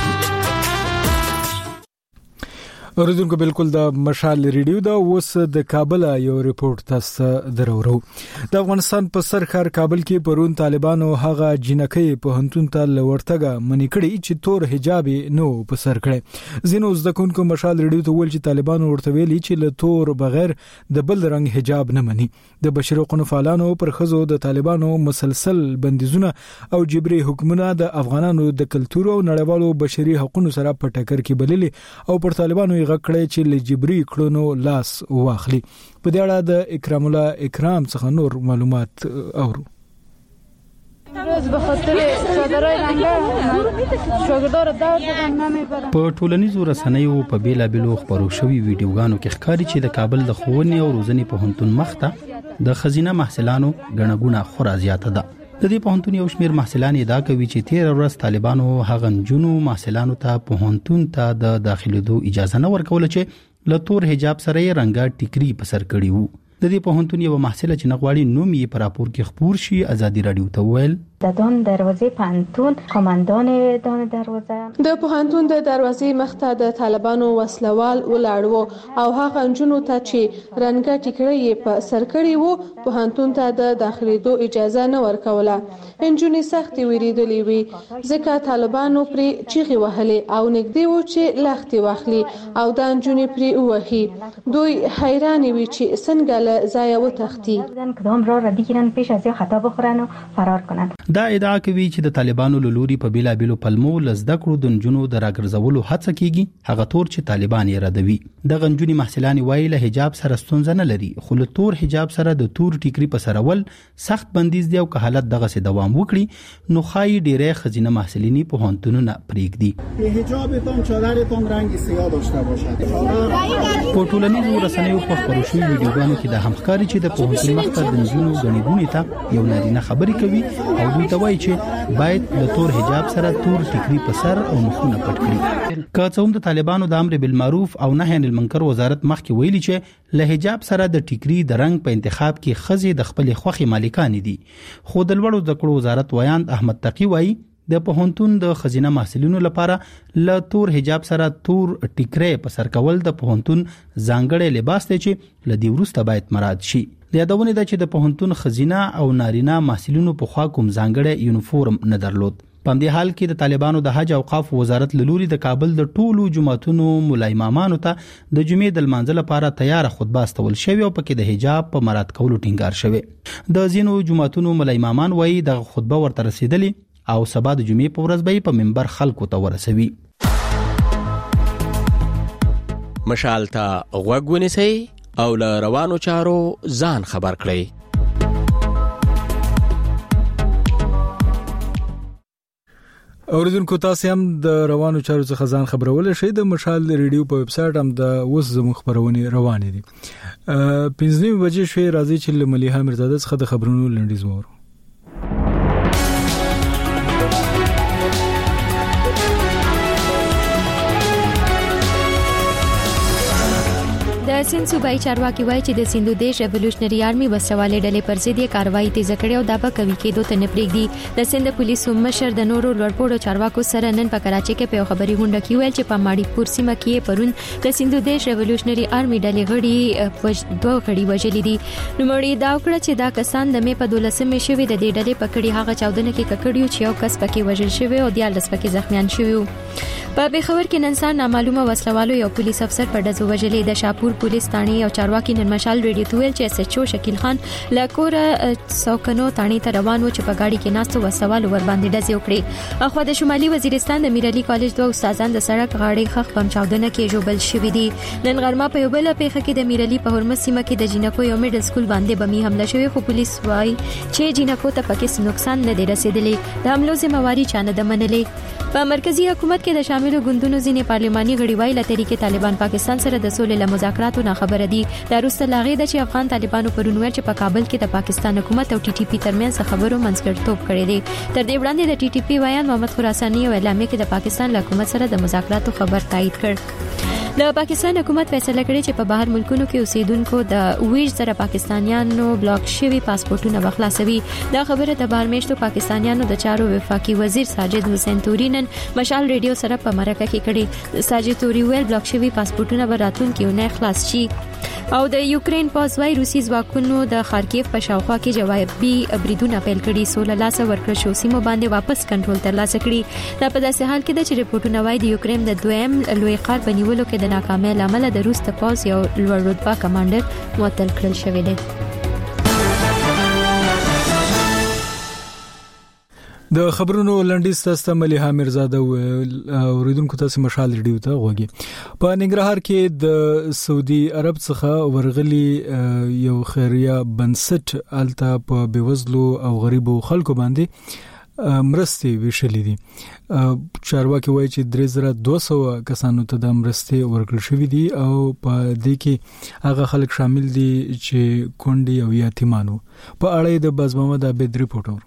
اوریدونکو بالکل د مشال ریډیو دا اوس د کابل یو ریپورت تاسو درورو د افغانستان په سر ښار کابل کې پرون طالبانو هغه جنکې په هنتون ته لورتګه منی کړی چې تور حجاب نو په سر کړی زینو زدکونکو مشال ریډیو ته ول چې طالبانو ورته ویلي چې له تور بغیر د بل رنگ حجاب نه مني د بشري حقوقو فعالانو پر خزو د طالبانو مسلسل بندیزونه او جبري حکومتونه د افغانانو د کلتور او نړیوالو بشري حقوقو سره په ټکر کې بللي او پر طالبانو غکړی چې لجبري کړونو لاس واخلي په دې اړه د اکرام الله اکرام څخه نور معلومات اورو روز به خاطر صدرای رنګه شوګدار داو د نامې پر په ټولنیزو رسنیو په بیلا بیلو خبرو شوی ویډیوګانو کې ښکاري چې د کابل د ښوونې او روزنې په هنتون مخته د خزینه محصلانو غنغونه خورا زیاته ده د دې پوهنتون یو شمیر محصلان دا کوي چې تیر ورځ طالبانو هغه جنو محصلانو ته پوهنتون ته د داخليدو اجازه نه ورکول چې له تور حجاب سره یې رنګه ټیکری په سر کړی وو د دې پوهنتون یو محصله چې نغواړي نوم یې پر راپور کې خبر شي ازادي رادیو ته ویل د دون دروازې پانتون قوماندان دون دروازه د پوهنتون د دروازې مخته د طالبانو وسلوال ولاړ او هغه انجونو ته چې رنګه ټیکړې په سر کړی وو پوهنتون ته د داخليدو اجازه نه ورکوله انجونې سخت ویریدلې وي ځکه طالبانو پر چیغي وهلې او نګدي وو چې لختي واخلي او د انجونې پر وهي دوی حیران وي چې څنګه له ځای وتښتي کدام را ردیګرن پیش از خطا بخورن و فرار کنن دا ادعا کوي چې د طالبانو لوري په بیلا بیلو پلمو لزده کړو د جنونو د راګرځولو هڅه کیږي هغه تور چې طالبان یې ردوي د غنجونی محصلان وایي له حجاب سره ستونزه نه لري خو له تور حجاب سره د تور ټیکری په سرول سخت بندیز دی او که حالت دغه سي دوام وکړي نو خای ډیره خزینه محصلینی په هانتونونه پریږدي حجابتون چادرتون رنگ سیاه داشته باشد په ټولنیزو رسنیو په خبرو شوی ویډیوګانو کې د همکاري چې د پوهنتون مخته د جنونو غنیدونی ته یو نارینه خبري کوي او دوی ته وایي چې باید د تور حجاب سره تور ټیکری په سر او مخونه پټ کړي که څوم د طالبانو د امر بالمعروف او نهي عن المنکر وزارت مخکې ویلي چې له حجاب سره د ټیکری د رنگ په انتخاب کې خزي د خپل خوخي مالکان دي خو د لوړو د کړو وزارت ویاند احمد تقی وایي د پوهنتون د خزینه محصلینو لپاره ل تور حجاب سره تور ټیکری په سر کول د پوهنتون ځانګړی لباس دی چې لدی ورسته باید مراد شي د یادونه ده چې د پوهنتون خزینه او نارینه محصلینو په خوا کوم ځانګړی یونیفورم نه درلود په دې حال کې د طالبانو د حج اوقاف وزارت لوري د کابل د ټولو جمعتونو مولای امامانو ته د جمعې د لمانځه لپاره تیار خطبه استول شوی او پکې د حجاب په مراعات کولو ټینګار شوی د ځینو جمعتونو مولای امامان وایي د خطبه ورته رسیدلی او سبا د جمعې په ورځ به په منبر خلکو ته ورسوي. مشال ته غوږ ونیسئ او له روانو چارو ځان خبر کړئ. اوریدونکو تاسو هم د روانو چارو څخه ځان خبرول شئ. د مشال ریډیو په ویب سټ هم د اوس زموږ خبرونه روانې دي. پنځه بجې شوي راځي چې له مليحه مرزاده څخه د خبرونو لنډیز وورو. د سند صوبایي چارواکي وایي چې د سندو دیش ریولوشنري آرمي وسوالې ډلې پر ضد یې کاروایی تیز کړې او دا به کوي کېدو ته نه پرېږدي. د سند پولیسو مشر د نورو لوړپوړو چارواکو سره نن په کراچۍ کې په خبري غونډه کې ویل چې په ماړی پور سیمه کې پرون د سندو دیش ریولوشنري آرمي ډلې غړي دوه غړي وژلي دي. نو مړي دا وکړه چې دا کسان د مې په دولسمه شوي د دې ډلې پکړې هغه چاودنه کې ککړیو چې یو کس پکې وژل شوی او د لس پکې زخمیان شوی. په بخور کې نن سهار نامعلومه وسلوالو یو پولیس افسر په ډزو وژلې. د شاپور پولیس تانی او چارواکي نن مشال ریډیو ته ویل چې اس ایچ او شکیل خان لکور سوکنو تانی ته روان و چې په گاډي کې ناستو وسوالو ور باندې ډزې وکړې. اخو د شمالي وزیرستان د میرعلی کالج دوه استادان د سړک غاړې خخ بم چاودنه کې جوړل شوې دي. نن غرمه په یو بل پیښه کې د میرعلی په هرمز سیمه کې د جنکو یو میډل سکول باندې بمي حمله شوې خو پولیس وايي چې جنکو ته پکې نقصان نه دی رسیدلی. د حملو ذمہواری چانه د منلې. په مرکزی حکومت کې د شاملو ګوندونو ځینې پارلماني غړي وایي له طریقې طالبان پاکستان سره د سولې له مذاکراتو نه خبره دي. دا وروسته لاغې ده چې افغان طالبانو پرون ویل چې په کابل کې د پاکستان حکومت او ټي ټي پی ترمنځ خبرو منځګړیتوب کړی دی. تر دې وړاندې د ټي ټي پی ویان محمد خراساني او اعلامیه کې د پاکستان له حکومت سره د مذاکراتو خبر تایید کړ. د پاکستان حکومت فیصله کړې چې په بهر ملکونو کې اوسیدونکو د ویش سره پاکستانیانو بلاک شوي پاسپورتونه بخلاصوي. دا خبره د بهر میشتو پاکستانیانو د چارو وفاقي وزیر ساجد حسین توري نن مشال ریډیو سره په مرکه کې کړي. ساجد توري ویل بلاک شوي پاسپورتونه به راتلونکي اونۍ خلاص شي. او د یوکرين پوز وايي روسي ځواکونو د خارکیف په شاوخوا کې جوابي بریدونه پیل کړي. سول لاسه ورکړ شو سیمو باندې واپس کنټرول ترلاسه کړي. دا په داسې حال کې د چې ریپورتونه وايي د یوکرين د دویم لوی ښار په نیولو کې د ناکامۍ لامل د روس د پوز یو لوړ رتبه کمانډر معطل کړل شوی دی. د خبرونو لنډیز تاسو ته مليحه مرزاده اوریدونکو تاسو مشال ریډیو ته غوږی. په ننګرهار کې د سعودي عرب څخه ورغلي یو خیریه بنسټ الته په بیوزلو او غریبو خلکو باندې مرستې ویشلې دي. چارواکي وایي چې درې زره دوه سوه کسانو ته د مرستې ورکړل شوې دي او په دې کې هغه خلک شامل دي چې کونډي او یتیمانو. په اړه د باز محمد عبد ریپورټر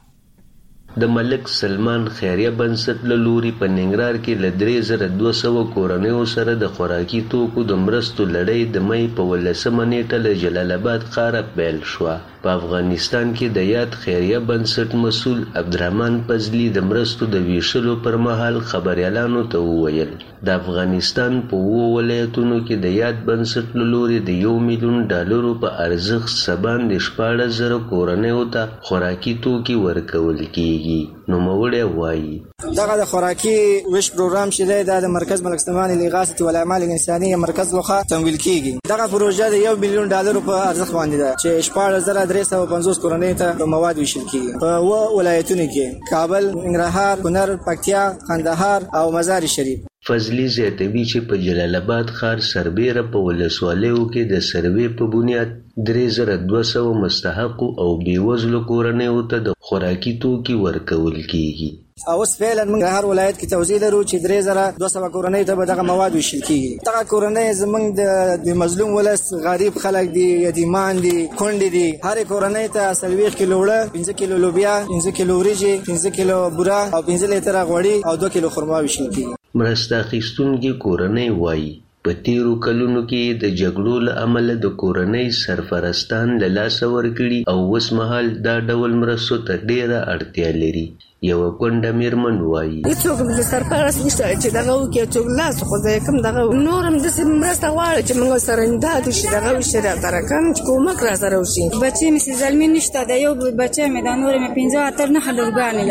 د ملک سلمان خیریه بنسټ له لوري په ننګرهار کې له درې زره دوه سوه کورنیو سره د خوراکي توکو د مرستو لړۍ د مې په ولسمه نیټه له جلال آباد ښاره پیل شوه. په افغانستان کې د یاد خیریه بنسټ مسؤل عبدالرحمن فضلي د مرستو د ویشلو پر مهال خبريالانو ته وویل د افغانستان په اوو ولایتونو کې د یاد بنسټ له لوري د یو میلیون ډالرو په ارزښت سبان د شپاړس زره کورنیو ته خوراکي توکي ورکول کیږي. نو موړی وایي دغه د خوراکي ویش پروګرام چې دی د مرکز ملک سلمان لغاثه والاعمال الانسانيه مرکز لخوا تمویل کیږي. دغه پروژه د یو میلیون ډالرو په ارزښت باندې ده چې شپاړس زره درې سوه پنځوس کورنیو ته مواد ویشل کیږي په اوه ولایتونو کې کابل، ننګرهار، کونړ، پکتیا، قندهار او مزار شریف. فضلي زیاتوي چې په جلال آباد ښار سربیره په ولسوالیو کې د سروې په بنیاد درې زره دوه سوه مستحقو او بیوزلو کورنیو ته د خوراکي توکي ورکول کیږي. او اوس فعلا موږ هر ولایت کې توزیع لرو چې درې زره دوه سوه کورنۍ ته به دغه مواد ویشل کیږي. دغه کورنۍ زموږ د مظلوم ولس غریب خلک دي، یتیمان دي، کونډې دي. هرې کورنۍ ته څلوېښت کیلو اوړه، پنځه کیلو لوبیا، پنځه کیلو وریجې، پنځه کیلو بوره او پنځه لیتره غوړي او دوه کیلو خرما ویشل کیږي. مرسته اخیستونکي کورنۍ وایي په تیرو کلونو کې د جګړو له امله د کورنۍ سرپرستان له لاسه ورکړي او اوس مهال دا ډول مرستو ته ډیره اړتیا لري. یوه کونډه میرمن وایي هیڅوک د سرپرست نشته چې دغه وکړي، څوک لاس خو زه کوم دغه نور هم داسې مرسته غواړي چې موږ سره امداد وشي، دغه وشي راته راکړم چې کومک راسره وشي. بچې مې چې زلمي نشته، د یو بچی مې د نور مې پنځه اتر نهه لورګانې لرم.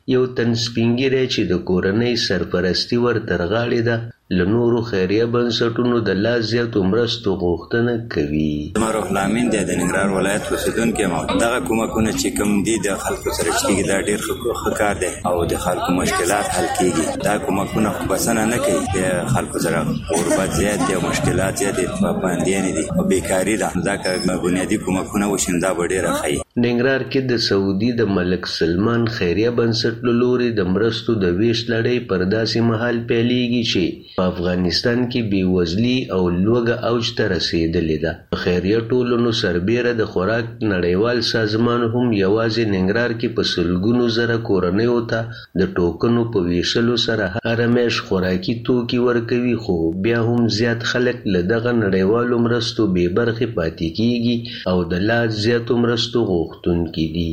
یو تن سپینګیری چې د کورنۍ سرپرستی ورته رغاړې ده له نورو خیریه بنسټونو د لا زیاتو مرستو غوښتنه کوي. زما روح لامین دی د ننګرهار ولایت اوسېدونکی یم. دغه کومکونه چې کوم دي د خلکو سره چې کېږي دا ډېر ښه کار دی او د خلکو مشکلات حل کېږي. دا کومکونه خو بسنه نه کوي، د خلکو سره غربت زیات دی او مشکلات زیات دي، پابندیانې دي او بیکاري ده. ځکه بنیادي کومکونه وشي نو دا به ډېره ښه. ننګرهار کې د سعودي د ملک سلمان خیریه بنسټ له لوري د مرستو د ویش لړۍ پر داسې مهال پیلېږي چې په افغانستان کې بېوزلي او لوږه اوج ته رسېدلې ده. خیریه ټولنو سربیره د خوراک نړیوال سازمان هم یوازې ننګرهار کې په سلګونو زره کورنیو ته د ټوکنو په ویشلو سره هره میاشت خوراکي توکي ورکوي، خو بیا هم زیات خلک له دغه نړیوالو مرستو بې برخې پاتې کېږي او د لا زیاتو مرستو غوښتونکي دي.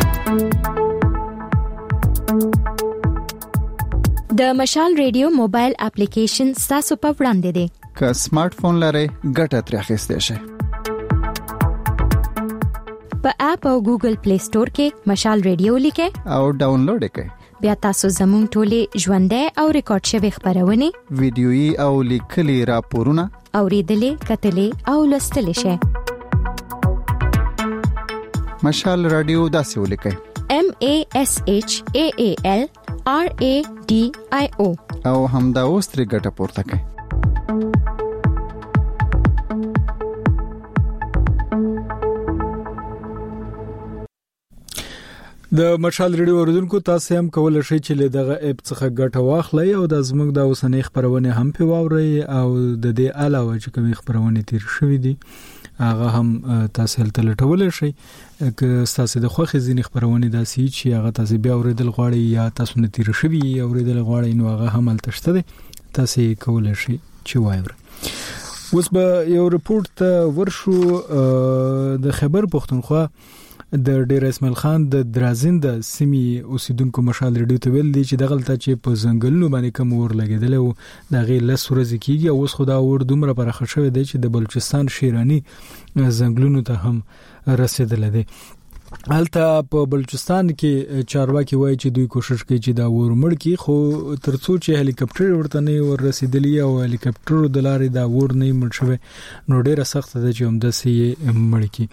د مشال ریډیو موبایل اپلیکیشن ستاسو په وړاندې دی. که سمارټ فون لرئ ګټه ترې اخیستی شئ. په اپ او ګوګل پلی سٹور کې مشال ریډیو لیکئ او ډاونلوډ یې کړئ. بیا تاسو زموږ ټولې ژوندۍ او ریکارډ شوې خبرونه، ویډیويي او لیکلي راپورونه اوریدلې، کتلې او لوستلې شئ. مشال رادیو داسې ولیکئ: M A S H A A L R A D I O او همدا اوس ترې ګټه پورته کړئ. د مشال ریډیو اوریدونکو تاسو هم کولای شئ چې له دغه اپ څخه ګټه واخلئ او د زموږ د اوسنۍ خبرونه هم په واورئ او د دې علاوه چې کومې خبرونه تیر شوې دي هغه هم تاسو ته لټولای شئ. که تاسو د خوښ ځینې خبرونه داسي چې هغه تاسو بیا اوریدل غواړئ یا تاسو نه تیر شوی اوریدل غواړئ نو هغه هم تلشته دي، تاسو کولای شئ چې واورئ. اوس به یو رپورت ته ورشو. د خبر پښتونخوا د ډیر اسماعیل خان د درازین د سیمې اوسیدونکو مشال ریډیو ته ویل دي چې دغه لته چې په ځنګلونو باندې کوم ور لګیدل او دغه لس ورځې کیږي او اوس خدا ور دومره پرخه شوی دی چې د بلوچستان شیرانی ځنګلونو ته هم رسیدل دي. البته په بلوچستان کې چارواکي وایي چې دوی کوشش کوي چې دا ور مړ کی، خو ترڅو چې هلیکاپټر ورته نه ور رسیدلی او هلیکاپټر د لارې دا ور نه مړ شوی نو ډیره سخت ده چې هم د سي مړ کی.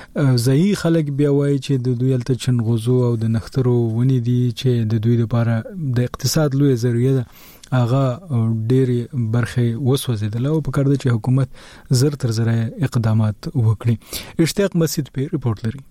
ځای خلک بیا وایي چې د دوی الته چنغوزو او د نخترو ونی دي چې د دوی لپاره د اقتصاد لوی ذریعہ ده، هغه ډېر برخه وسوځیدل او په کار ده چې حکومت زر تر زر اقدامات وکړي. اشتیاق مسجد په ریپورت لري.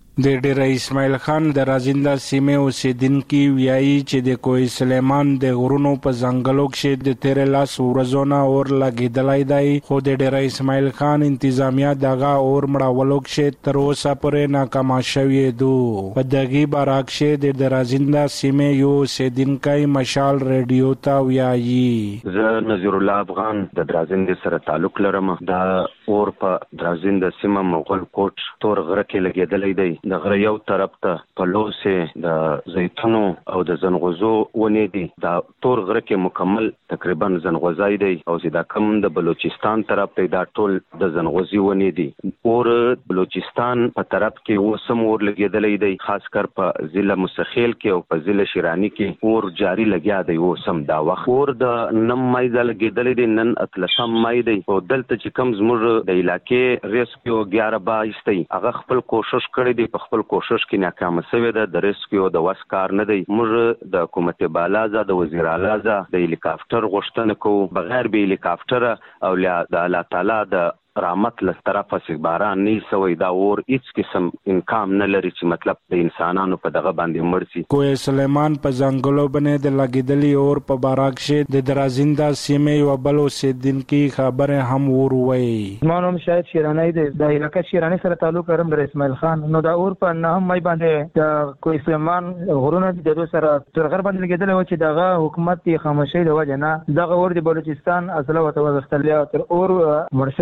د ډیر اسماعیل خان د رازنده سیمه اوسیدونکي ویایي چې د کوه سلیمان د غرونو په ځنګلو کې د تیر لاس ورځونه اور لګیدلای دی، خو د ډیر اسماعیل خان انتظامیه دغه اور مړولو کې تر اوسه پورې ناکام شوی دی. په دغه برعکس د رازنده سیمه یو اوسیدونکي مشال ریډیو ته ویایي: زه نذیر الله افغان د رازنده سره تعلق لرم. دا اور په رازنده سیمه مغل کوټ تور غره کې لګیدلای دی. د غره یو طرف ته په لوسه د زیتونو او د زنغوزو ونې دي. دا تور غره کې مکمل تقریبا زنغوزای دی او دا کم د بلوچستان طرف ته دا ټول د زنغوزي ونې دي. اور بلوچستان په طرف کې وسم اور لګیدلې دی، خاص کر په ضلع مسخیل کې او په ضلع شیرانی کې اور جاری لګیا دی. وسم دا وخت اور د نم مای د لګیدلې دی، نن اتلسم مای دی او دلته چې کم زموږ د علاقې ریسکیو اګیار بایستي هغه خپل کوشش کړی دی، په خپل کوشش کې ناکام شوی ده. د ریسکیو د وس کار نه دی. موږ د حکومت بالا د وزیر اعلی د هلیکاپټر غوښتنه کوو، بغیر به هلیکاپټر او د الله تعالی د رحمت له طرفه چې باران نه سوی دا اور هیڅ قسم امکان نه لري چې مطلب د انسانانو په دغه باندې مړ شي. کوه سلیمان په ځنګلو باندې د لګیدلی اور په برعکس د درازنده سیمه یو بل اوسیدونکي خبره هم وروي. ما نوم شاید شیرانی دی، د علاقې شیرانی سره تعلق لرم د اسماعیل خان. نو دا اور په نه مې باندې د کوه سلیمان غرونه د دوی سره تر غرب باندې لګیدل و چې دغه حکومت یې خاموشي د وجه نه دغه اور د بلوچستان اصله وته وغختل یا تر اور مرشه وینه دی.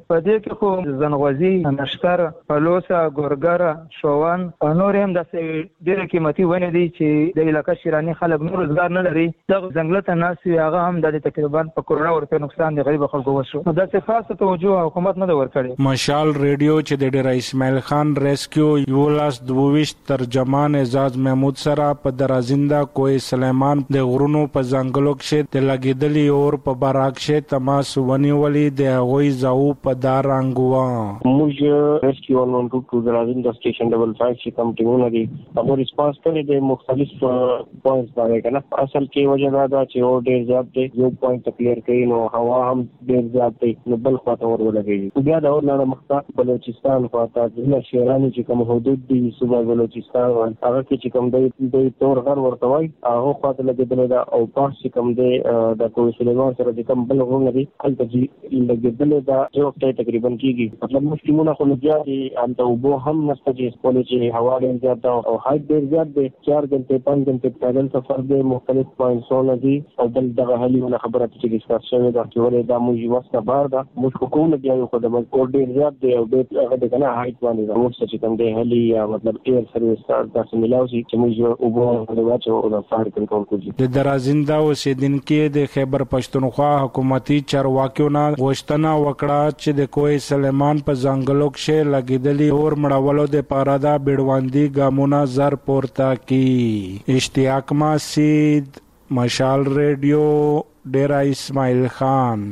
په دې کې خو زنغوزي، نشتر، پلوسا، ګورګر، شوان او نور هم داسې ډېر قیمتي ونې دي چې د علاقې شیراني خلک نور روزګار نه لري. دغه ځنګل ته ناست وي هغه هم د تقریبا په کروڑه ورته نقصان دی غریب خلکو وشو. نو داسې خاصه توجه حکومت نه ورکړي. مشال ریډیو چې د ډیر اسماعیل خان ریسکیو یولاس دوويش ترجمان اعزاز محمود سره په درازنده کوی سلیمان د غرونو په ځنګلو کې د لګیدلی اور په باراک کې تماس ونیولې د غوي زاو په دارنګوا. موږ ریسکیو ون ټو ټو درازنده سټیشن ډبل فایو چې کوم ټیمونه دي هغه ریسپانس کړي د مختلف پوینټس باندې کنه. اصل کې وجه دا چې اور ډیر زیات دی، یو پوینټ کلیر کړي نو هوا هم ډیر زیات دی نو بل خواته اور ولګي. بیا دا اور نه مخته بلوچستان خواته د شیرانی چې کوم حدود دي صوبه بلوچستان هغه کې چې کوم دی د تور غر ورته وای هغه خواته لګیدل دا او پاس چې کوم دی د کوی سلیمان سره د کوم بل غوږ دی هلته چې لګیدل دا یو ټای تقریبا کیږي. مطلب مسلمانونه خو نه دي انته وبو هم نشته چې کولې چې هوا ډیر زیات او هایټ ډیر زیات دی. چار غنټه پنځه غنټه پیدل سفر دی، مختلف پوینټونه دي او بل دغه هلیونه خبره چې ډیسکس شوې ده چې ولې دا موږ واسطه بار ده موږ کوم نه دی خو د مکو ډیر زیات دی او د هغه د کنه هایټ باندې دا موږ چې کوم دی هلی یا مطلب ایر سرویس تاسو ملاوي چې موږ وبو د واچو او د فایر کنټرول کوي. د درازنده اوسیدونکو د خیبر پښتونخوا حکومتي چارواکیو نه غوښتنه وکړه چې د کوی سلیمان په ځنګلو کې لګیدلی اور مړولو د پاره دا بیړواندی ګامونه زر پورته کی. اشتیاق ماسید، مشال ریډیو، ډیرا اسماعیل خان.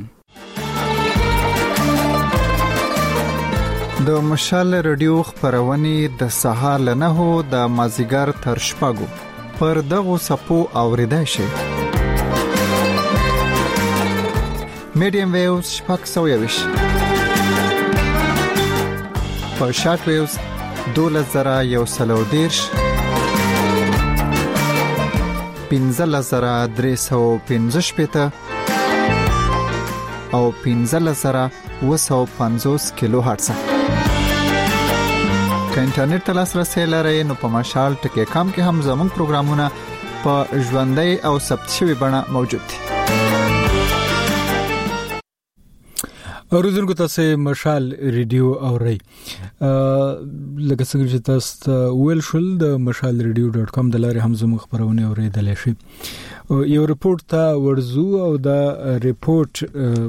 د مشال ریډیو خبرونه د سهار لنهو د مازیګر تر شپږو پر دغه سپو اوریدای شي. میډیم ویوز شپږ سوه یوش په شارټ ویوز دولس زره یو سلو دیرش پنځلس زره درې سوه پنځه شپېته او پنځلس زره اوه سوه پنځوس کیلو هرتز. که انټرنیټ ته لاسرسی لرئ نو په مشال ټکی کام کې هم زموږ پروګرامونه په ژوندۍ او ثبت شوي بڼه موجود دي. اوریدونکو تاسو مشال ریډیو اورئ. لکه څنګه چې تاسو ویل شول د مشال ریډیو ډاټ کام د لارې هم زموږ خبرونه اوریدل شي. یو ریپورت ته ورزو او دا ریپورت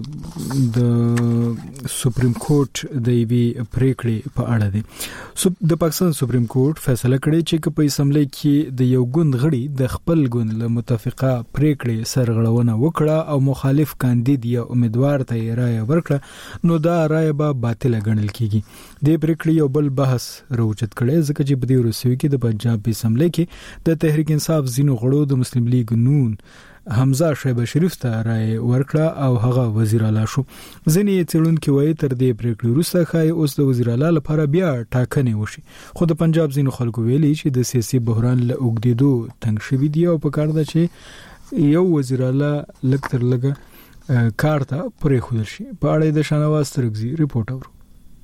د سپریم کورټ د ایوی پریکړې په اړه دی. د پاکستان سپریم کورټ فیصله کړې چې په اسمبلی کې د یو ګوند غړي د خپل ګوند له متفقه پریکړې سرغړونه وکړه او مخالف کاندید یا امیدوار ته رائے ورکړه نو دا رائے به باطل ګڼل کیږي. د پریکړې یو بل بحث راوچت کړي ځکه چې په دې ورسوي کې د پنجاب اسمبلی کې د تحریک انصاف زینو غړو د مسلم لیگ نون حمزه شیبه شریف ته رائے ورکړه او هغه وزیر اعلی شو. ځینې څېړونکي وایي تر دې پریکړې وروسته ښایي اوس د وزیر اعلی لپاره بیا ټاکنې وشي. خو د پنجاب ځینو خلکو ویلي چې د سیاسي بحران له اوږدېدو تنګ شوي دي او پکار ده چې یو وزیر اعلی لږ تر لږه کار ته پرېښودل شي. په اړه د شاهنواز ترکزي ریپورټ اورو.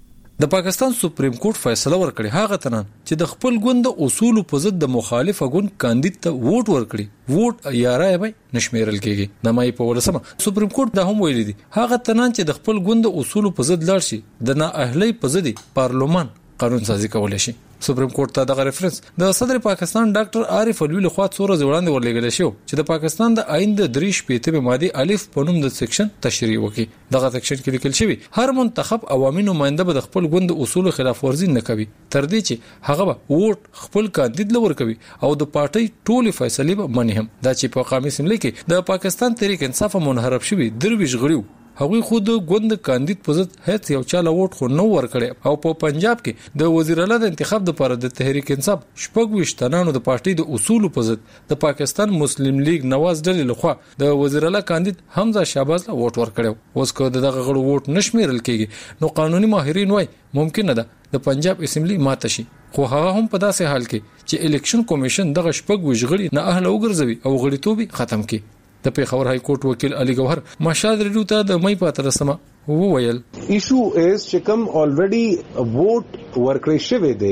د پاکستان سپریم کورټ فیصله ورکړي هغه تنان چې د خپل ګوند اصول په ضد د مخالف ګوند کاندید ته ووټ ورکړي ووټ یا رائے به نشمیرل کېږي. د مای په ورسمه سپریم کورټ دا هم ویلي دي هغه تنان چې د خپل ګوند اصول په ضد لاړ شي د نااهلۍ په ضد پارلمان قانون سازي کولای شي. سپریم کورټ ته دغه ریفرنس د صدر پاکستان ډاکټر عارف علوی له خوا څوره وړاندې ورلګل شو چې د پاکستان د آئین د دریش پیته ماده الف په نوم د سیکشن تشریح وکړي. دغه سیکشن کې لیکل شوی هر منتخب عوامي نماینده به د خپل ګوند اصول خلاف ورزي نه کوي تر دې چې هغه به ووټ خپل کاندید لور کوي او د پارټي ټولي فیصله به مني هم. دا چې په قامي سیمه کې د پاکستان تحریک انصاف منحرف شوی درویش غړیو هغوی خود ګوند کاندید په ضد هیڅ یو چاله ووټ خو نو ورکړي او په پنجاب کې د وزیر اعلی د انتخاب لپاره د تحریک انصاف شپږ وشتنانو د پارټي د اصول په ضد د پاکستان مسلم لیگ نواز ډلې لخوا د وزیر اعلی کاندید حمزه شهباز له ووټ ورکړي. اوس کو دغه غړو ووټ نشمیرل کېږي نو قانوني ماهرین وایي ممکن نه ده د پنجاب اسمبلی ماته شي. خو هغه هم په داسې حال کې چې الیکشن کمیشن دغه شپږ وشغړي نه اهل وګرځوي او غړیتوب ختم کړي. د پیښور های کورټ وکیل علي گوهر مشال ریډیو ته د مې پاتره سم وویل ایشو از چې کوم الریډي ووټ ورکړی شوی دی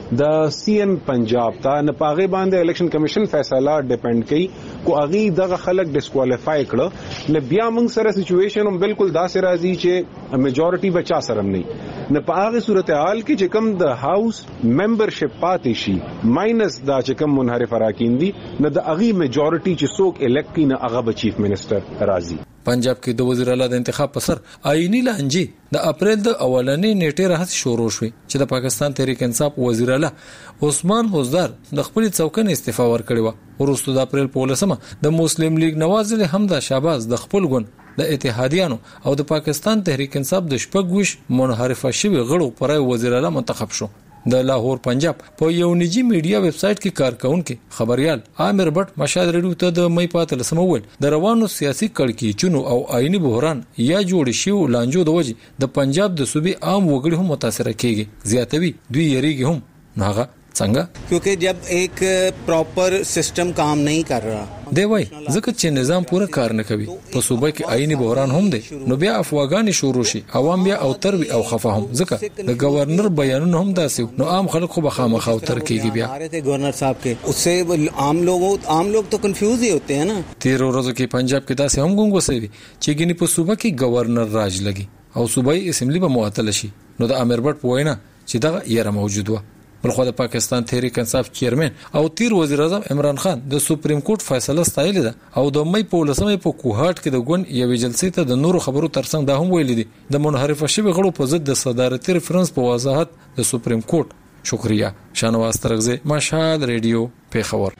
د سی ایم پنجاب ته نه پاغه باندې الیکشن کمیشن فیصله ډیپند کوي کو اغي دغه خلک ډیسکوالیفای کړه نه بیا موږ سره سچويشن هم بالکل داسې راځي چې میجورټي بچا سره نه نه په هغه صورتحال کې چې کوم د هاوس ممبرشپ پاتې شي ماینس دا چې کوم منحرف اراکین دي نه د اغي میجورټي چې څوک الکټ کینه هغه به چیف منسٹر راځي. پنجاب کې د وزیر اعلی د انتخاب پر سر آئینی لانجې د اپریل د اولنې نیټې راهڅ شروع شوې چې د پاکستان تحریک انصاف وزیر اعلی عثمان حوزدار د خپل څوکۍ استعفا ورکړې و. وروسته د اپریل په لسمه د مسلم لیگ نواز حمزه شهباز د خپل ګوند د اتحادیانو او د پاکستان تحریک انصاف د شپږوش منحرفه شوی غړو پر وزیر اعلی منتخب شو. د لاهور پنجاب په یو نجی میډیا ویب سټ کې کارکونکو خبريال عامر بټ مشهد رډیو ته د مې پاتل سمول د روانو سیاسي کړکېچونو او آئینی بحران یا جوړ شي لانجو د وجې د پنجاب د صوبې عام وګړي هم متاثر کیږي زیاتوي دوی یریږي هم ناغه څنګه क्योंकि जब एक प्रॉपर सिस्टम काम नहीं कर रहा دی وای ځکه چې نظام پوره کار نه کوي په صوبه کې آئینی بحران هم دی نو بیا افواګانی شروع شي عوام بیا او تر او خفه هم ځکه د گورنر بیانونه هم داسې نو عام خلک خو بخامه خاو تر کېږي بیا گورنر صاحب کې उससे عام लोगों عام लोग तो कंफ्यूज ही होते हैं ना. تیر ورځو کې پنجاب کې داسې هم ګونګوسوي چې ګینی په صوبه کې گورنر راج لګي او صوبایي اسمبلی به معطل شي نو د امیر بټ پوینه چې دا یې موجود و. بلخو د پاکستان تحریک انصاف چیرمن او تیر وزیر اعظم عمران خان د سپریم کورټ فیصله ستایل ده او د مې په لسمه په کوهات کې د ګون یوې جلسې ته د نورو خبرو ترڅنګ دا هم ویل دي د منحرفه شوی غړو په ضد د صدارتي ریفرنس په وضاحت د سپریم کورټ. شکریا. شانواز ترغزه مشهد ریډیو پیښور.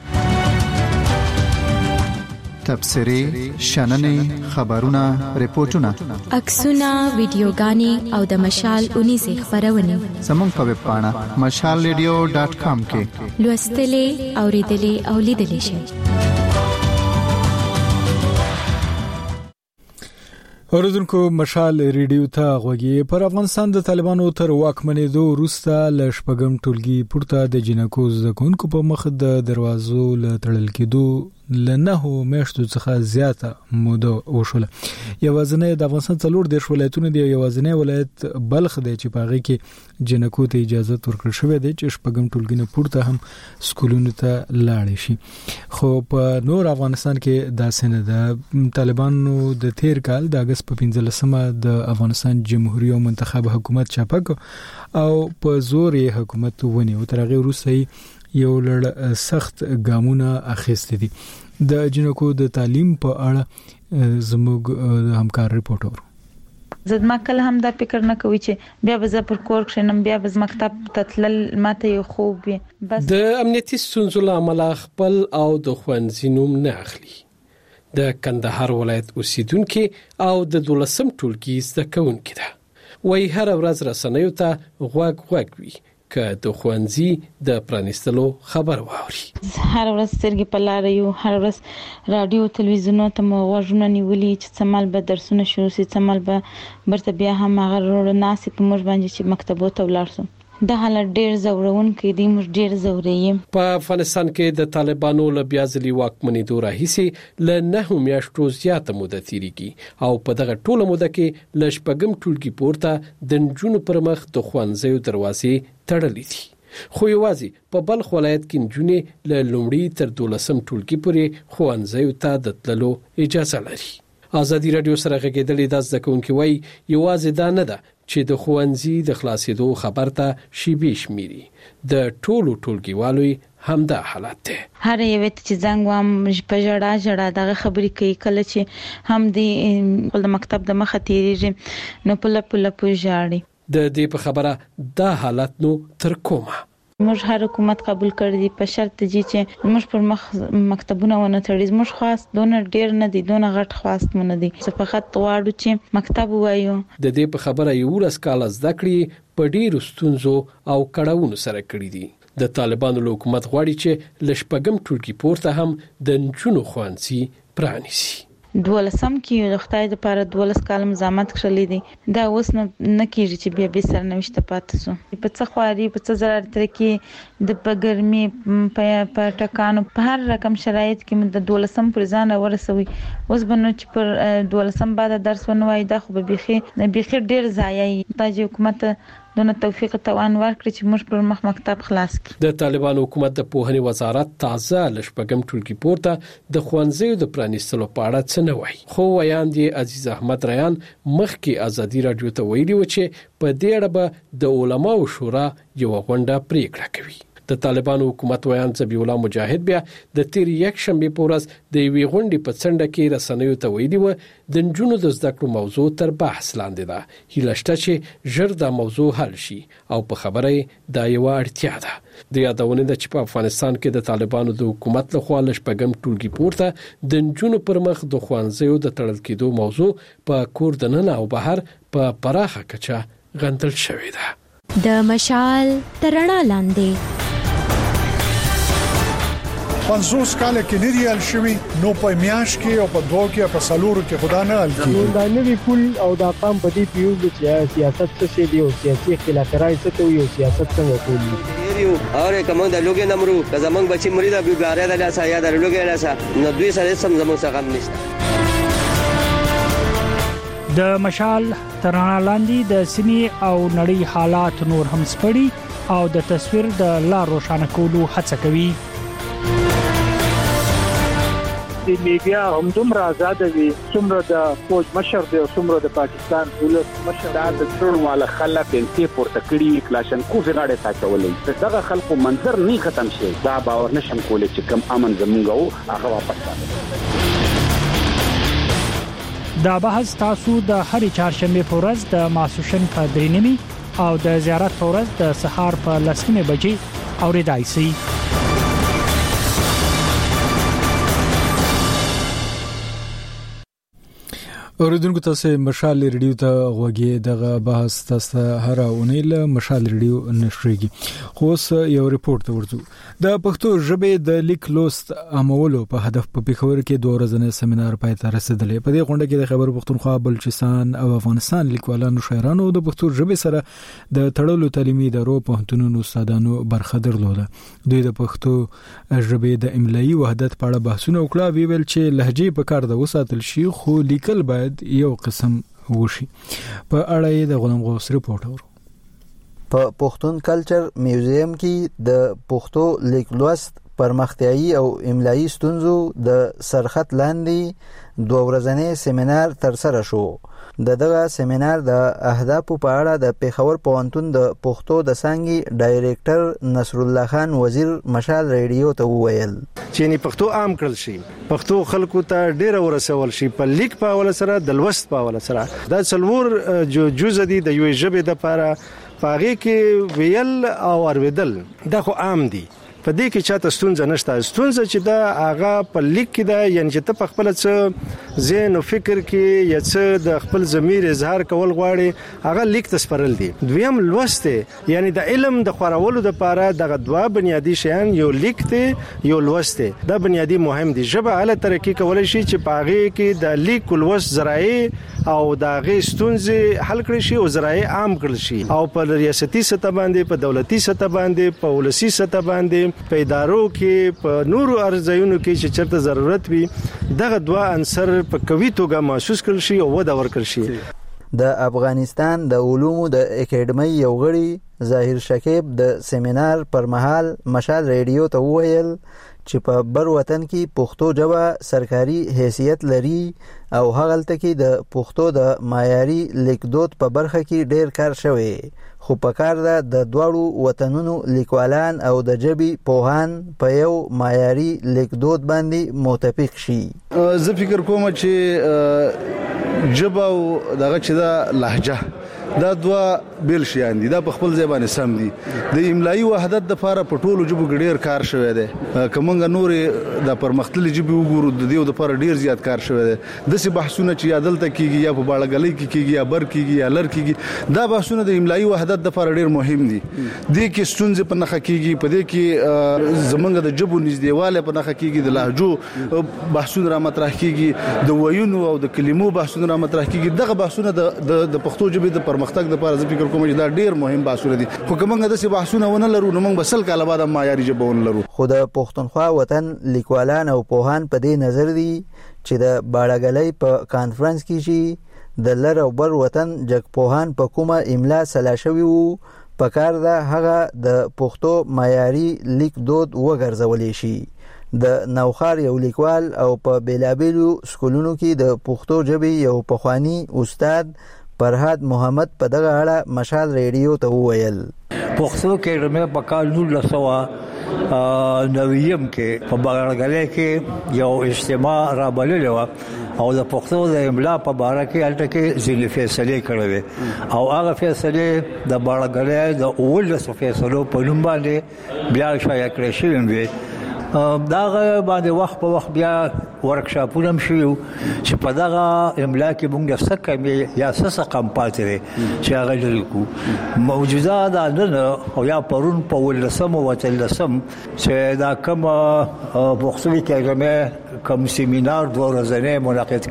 تبصری شننې خبرونه ریپورتونه عکسونه ویډیوګانې او د مشال اونې سه خبرونه زموږ په ویب پاڼه مشال ریډیو ډاټ کام کې لوستلې اوریدلې او لیدلې شئ. اوریدونکو مشال ریډیو ته غوږی پر افغانستان د طالبانو تر واکمنېدو وروسته ل شپږم ټولګي پورته د جنکو زکونکو په مخ د دروازو ل تړل کېدو لنه میاشتو څخه زیاته موده وشوله. یوازنې د افغانستان څلور د ولایتونو دی یوازنې ولایت بلخ دی چې پاغه کې جنکو ته اجازه ورکړل شوې ده چې شپږم ټولګي نه پورته هم سکولونو ته لاړ شي. خو په نور افغانستان کې دا سند د طالبانو د تیر کال د اگست په پنځلسمه د افغانستان جمهوریت منتخب حکومت چاپک او په زور یې حکومت ونی او ترغه روسي یو لړ سخت ګامونه اخیستي دي. د جنکو د تعلیم په اړه زموږ همکار ریپورټر زد ما کله هم دا فکر نه کوي چې بیا به پر کور کښنم بیا به مکتب ته تلل ماته یو خوب وي. بس د امنیتي ستونزو لامل خپل او د خوانزي نوم نه اخلي. د کندهار ولایت اوسیدونکو او د دولسم ټولګي زده کوونکو ده. وای هر ورځ رسنیو ته غوږ غوږ وي که د خوانزي د پرانستلو خبر واوري. هر ورځ سترګې په لار یو هر ورځ رادیو تلویزیونونو ته مو غوږونه نیولي چې څمال به درسونه شروع شي څمال به برته بیا هم هغه وروړو ناسې په موږ باندې چې مکتبو ته ولاړ شو. د حالت ډیر زورون کې دی موږ ډیر زورې په افغانستان کې د طالبانو له بیازلي واکمنۍ راهیسې ل نه میاشتو زیاته موده تیریږي او په دغه ټوله موده کې ل شپږم ټولګي پورته د نجونو پر مخ د خوانځیو دروازې تړلې دي. خو یوازې په بلخ ولایت کې نجونې له لومړي تر دولسم ټولګي پورې خوانځیو ته د تللو اجازه لري. ازادي رادیو سره غږیدلې د زده کوونکو وای یوازې دا نه ده چې د خوانزي د خلاصېدو خبر ته شیبې شمیري د ټولو ټولګیوالو هم دا حالت ده. هر یو چې زنګ وام په جړه جړه دغه خبرې کوي کله چې هم د خپل مکتب د مخه تیریږي نو په لپو لپو ژاړي. د دې په خبره دا حالت نو تر کومه موږ هر حکومت قبول کړی دی په شرط چې موږ پر مخ مکتبونه ونه تړي. موږ خاص دونه ډیر نه دي دونه غټ خواست مونږ دي چې فقط غواړو چې مکتب وایو. د دې په خبره یو ورځ کال زده کړې په ډیرو ستونزو او کړهونو سره کړی دي. د طالبانو له حکومت غواړي چې لشپګم ټولګي پورته هم د نجونو خوانسي پرانیسي. دولسم کې د خدای د پاره دولس کال مزامت کړلې دي دا اوس نه کیږي چې بیا به سرنوشت پاتې سو. په څه خواري په څه zarar تر کې د پګرمي په ټکانو په هر رقم شرایط کې د دولسم پر ځان ورسوي. اوس بنو چې پر دولسم بعد درس ونوي دا خو به بيخي بيخي ډیر ضایع تاج حکومت دونه توفیق توان ورکړي چې موږ پر مخ مکتب خلاص کړو. د طالبانو حکومت د پوهنې وزارت تازه لشپګم ټولګي پورته د خوانځیو د پرانیستلو په اړه څه نه وایي، خو ویاندې عزیز احمد ریان مخکې ازادي رادیو ته ویلي و چې په دې اړه به د علماو شورا یو غونډه پریکړه کوي. د طالبانو حکومت ویان ذبیح الله مجاهد بیا د تیر یک شنبه په ورځ د یوې غونډې په څنډه کې رسنیو ته ویلي و د نجونو د زده کړو موضوع تر بحث لاندې ده، هیله شته چې ژر دا موضوع حل شي او په خبره دا یو اړتیا ده. د یادونه ده چې په افغانستان کې د طالبانو د حکومت لخوا لشپګم ټولګي پورته د نجونو پر مخ د خوانځیو د تړل کېدو موضوع په کور دننه او بهر په پراخه کچه غندل شوې ده. د مشال ترڼا لاندې پنځوس کال کې نه ریال شوی نو په میاش کې او په دوه کې په سالورو کې خدا نه حل کیږي. دا نوی پول او دا قام په دې پیوز چې سیاست څه شي دی او سیاسي خلافکارای څه کوي او سیاست څنګه کوي یو اور کوم د لوګي نمرو که زمنګ بچي مریدا بیګاره د لاسه یا د لوګي لاسه نو دوی سره سم زموږ څخه غم نشته. د مشال ترڼا لاندې د سیمې او نړۍ حالات نور هم سپړي او د تصویر د لار روښانه کولو هڅه کوي. د میډیا هم دومره آزاد وي څومره د فوج مشر دی او څومره د پاکستان دولت مشر د ټول والا خلک انتي پورته کړي کلاشن کوفي غاړه ساتولې دغه خلکو منظر نه ختم شي دا باور نشم کولای چې کم امن زمونږ هغه واپس راځي. دا بحث تاسو د هرې چهارشنبه په ورځ د ماسوشن په درې نیمه او د زیارت په ورځ د سهار په لسمه بجې اوریدای شئ. اوریدونکو تاسو مشال ریډیو ته غوږی دغه بحث تاسو هر اونیل مشال ریډیو نشریږي. خو یو ریپورت ته ورځو. د پښتو ژبې د لیک لوست عامولو په هدف په پیښور کې دوه ورځې سیمینار پای ته رسیدلی. په دې غونډه کې د خیبر پښتونخوا، بلوچستان او افغانستان لیکوالانو، شاعرانو د پښتو ژبې سره د تړلو تعلیمي ادارو پوهنتونونو استادانو برخه درلوده. دوی د پښتو ژبې د املایي وحدت په اړه بحثونه وکړه. ویل چې لهجې په کار د وساتل شي خو لیکل باید یو قسم وشي. په اړه د غلام غوث ریپورت اورو. په پښتون کلچر میوزیم کې د پښتو لیک لوست پرمختیايي او املایي ستونزو د سرخط لاندې دوه ورځنی سیمینار ترسره شو. د دغه سیمینار د اهدافو په اړه د پیښور پوهنتون د پښتو د څانګې ډایریکټر نصر الله خان وزیر مشال ریډیو ته وویل چې نه پښتو عام کړل شي، پښتو خلکو ته ډیر ورسول شي په لیک په حواله سره د لوست په حواله سره. دا څلور جو جزء دي د یو ژبې د لپاره پاغي کې ویل او اوریدل دا خو عام دي. په دې کې چاته ستونزه نشته. ستونزه چې دا هغه په لیک کې ده، یعنی چې ته په خپل څه ذهن او فکر کې یا څه د خپل ضمیر اظهار کول غواړي هغه لیک ته سپارل دي. دویم لوست یعنی د علم د خورولو لپاره دغه دوه بنیادی شیان یو لیک ته یو لوست دا بنیادی مهم دي. ژبه اعلی ترقی کولای شي چې پاغه کې د لیک او لوست ذرایع او دغه ستونزې حل کړي شي او ذرایع عام کړي شي او په ریاستي سطح باندې، په دولتي سطح باندې، په ولسی سطح باندې، په ادارو کې، په نورو ارزایونو کې چې چرته ضرورت وي دغه دوه عنصر په قوي توګه محسوس کړل شي او وده ورکړل شي. د افغانستان د علومو د اکیډمۍ یو غړي ظاهر شکیب د سیمینار پر مهال مشال ریډیو ته وویل چې په بر وطن کې پښتو ژبه سرکاري حیثیت لري او هغلته کې د پښتو د معیاري لیکدود په برخه کې ډیر کار شوی، خو په کار ده د دواړو وطنونو لیکوالان او د ژبې پوهان په یو معیاري لیکدود باندې متفق شي. زه فکر کوم چې ژبه او دغه چې دا لهجه دا دوه بیل شیان دي، دا په خپل ځای باندې سم دي. د املایي وحدت د لپاره په ټولو ژبو کې ډیر کار شوی دی. کومنګ نورې د پرمختللي ژبې وګورو د دې د لپاره ډیر زیات کار شوی دی. داسې بحثونه چې یا دلته کیږي یا په باړګلۍ کې کیږي یا بر کیږي یا لر کیږي، دا بحثونه د املایي وحدت د لپاره ډیر مهم دي. دې کې ستونزې په نخښه کیږي، په دې کې زمونږ د ژبو نږدېواله په نخښه کیږي، د لهجو بحثونه را مطرح کیږي، د ویونو او د کلمو بحثونه را مطرح کیږي. دغه بحثونه د د پښتو ژبې د پرمختګ لپاره زه فکر کوم چې دا ډیر مهم بحثونه دي. خو کومه داسې بحثونه ونه لرو نو موږ بسل کاله بعد معیاري ژبه ونه لرو. خو د پښتونخوا وطن لیکوالان او پوهان په دې نظر دي چې د باړګلۍ په کانفرنس کې شي د لر او بر وطن جګپوهان په کومه املا سلا شوی وو پکار ده هغه د پښتو معیاري لیک دود وګرځولې شي د نوخار یو لیکوال او په بیلابیلو سکولونو کې د پښتو ژبې یو پخوانی استاد فرهاد محمد په دغه اړه مشال ریډیو ته وویل پښتو کې رمه په کال نولس سوه نویم کې په بغړګلې کې یو اجتماع را بللې و او د پښتو د املا په باره کې الته کې ځینې فیصلې کړې او هغه فیصلې د بغړګلې د اولس فیصلو په نوم باندې بیا شایع کړې شوې وي داغه باندې وخت په وخت بیا ورکشاپونه هم شوي چې په دغه املا کې موږ د څه کمې یا څه څه کم پاتې دی چې هغه لرې کړو موجوده دا نن او یا پرون په ولسم او اتلسم چې دا کوم پښتو کې کوم سیمینار دوه ورځې منعقد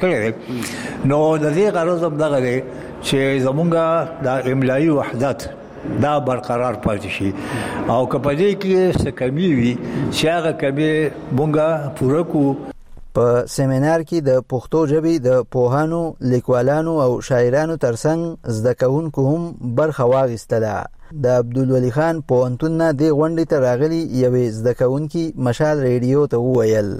کړی نو د دې غرض هم دغه دی چې زمونږ د املایي وحدت دا برقرار پاتې شي او کپدې کې څه کمی وي چې هغه کمی مونږه پوره کو په سیمینار کې د پښتو ژبې د پوهانو لیکوالانو او شاعرانو ترڅنګ زده کوونکو هم برخه واخیستله د عبدالولي خان پوهنتون نه د غونډې ته راغلي یوې زده کوونکي مشال ریډیو ته وویل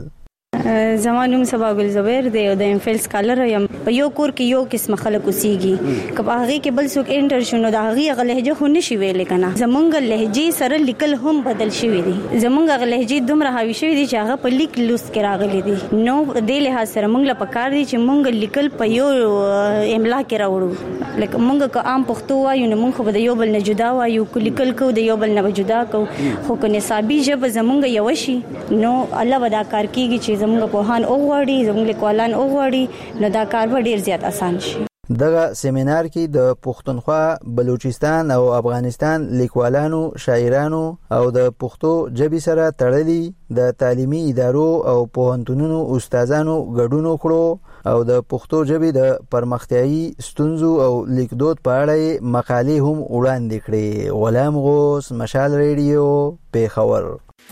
زمانوم سبا ګل زبیر دی او د امفیل سکالر یم په یو کور کې یو قسم خلک اوسېږي کله هغه کې بل څوک انټر شونه د هغه لهجه خو نشي ویل کنه زمونږ لهجه سره لیکل هم بدل شوی دی زمونږ لهجه دومره حاوی شوی دی چې هغه په لیک لوس کې راغلي دي نو د له سره مونږ له پکار دي چې مونږ لیکل په یو املا کې راوړو لکه مونږ که عام پښتو وایو نو مونږ به د یو بل نه جدا وایو کو لیکل کو د یو بل نه جدا کو خو کو نصابي ژبه زمونږ یو شي نو الله ودا کار کوي چې زمونږ په هان او غوړي زموږ لیکوالان او غوړي نو دا کار به ډیر زیات اسان شي دغه سیمینار کې د پښتونخوا بلوچستان او افغانستان لیکوالانو شاعرانو او د پښتو ژبې سره تړلي د تعلیمي ادارو او پوهنتونونو استادانو ګډون وکړو او د پښتو ژبې د پرمختیايي ستونزو او لیکدود په اړه مقالې هم وړاندې کړې غلام غوث مشال ریډیو پیښور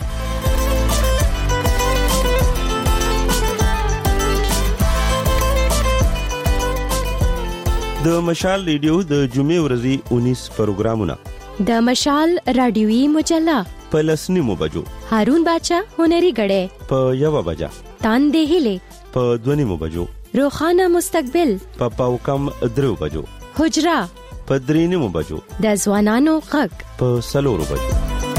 د مشال ریډیو د جمعې ورځې اونیس پروګرامونه د مشال رادیوي مجله په لسنیمو بجو هارون بادشاہ هنري غړې په یو بجا تاندې هله په دونیمو بجو روخانه مستقبل په پاو کم درو بجو حجرا په درینیمو بجو د ځوانانو غږ په سلورو بجو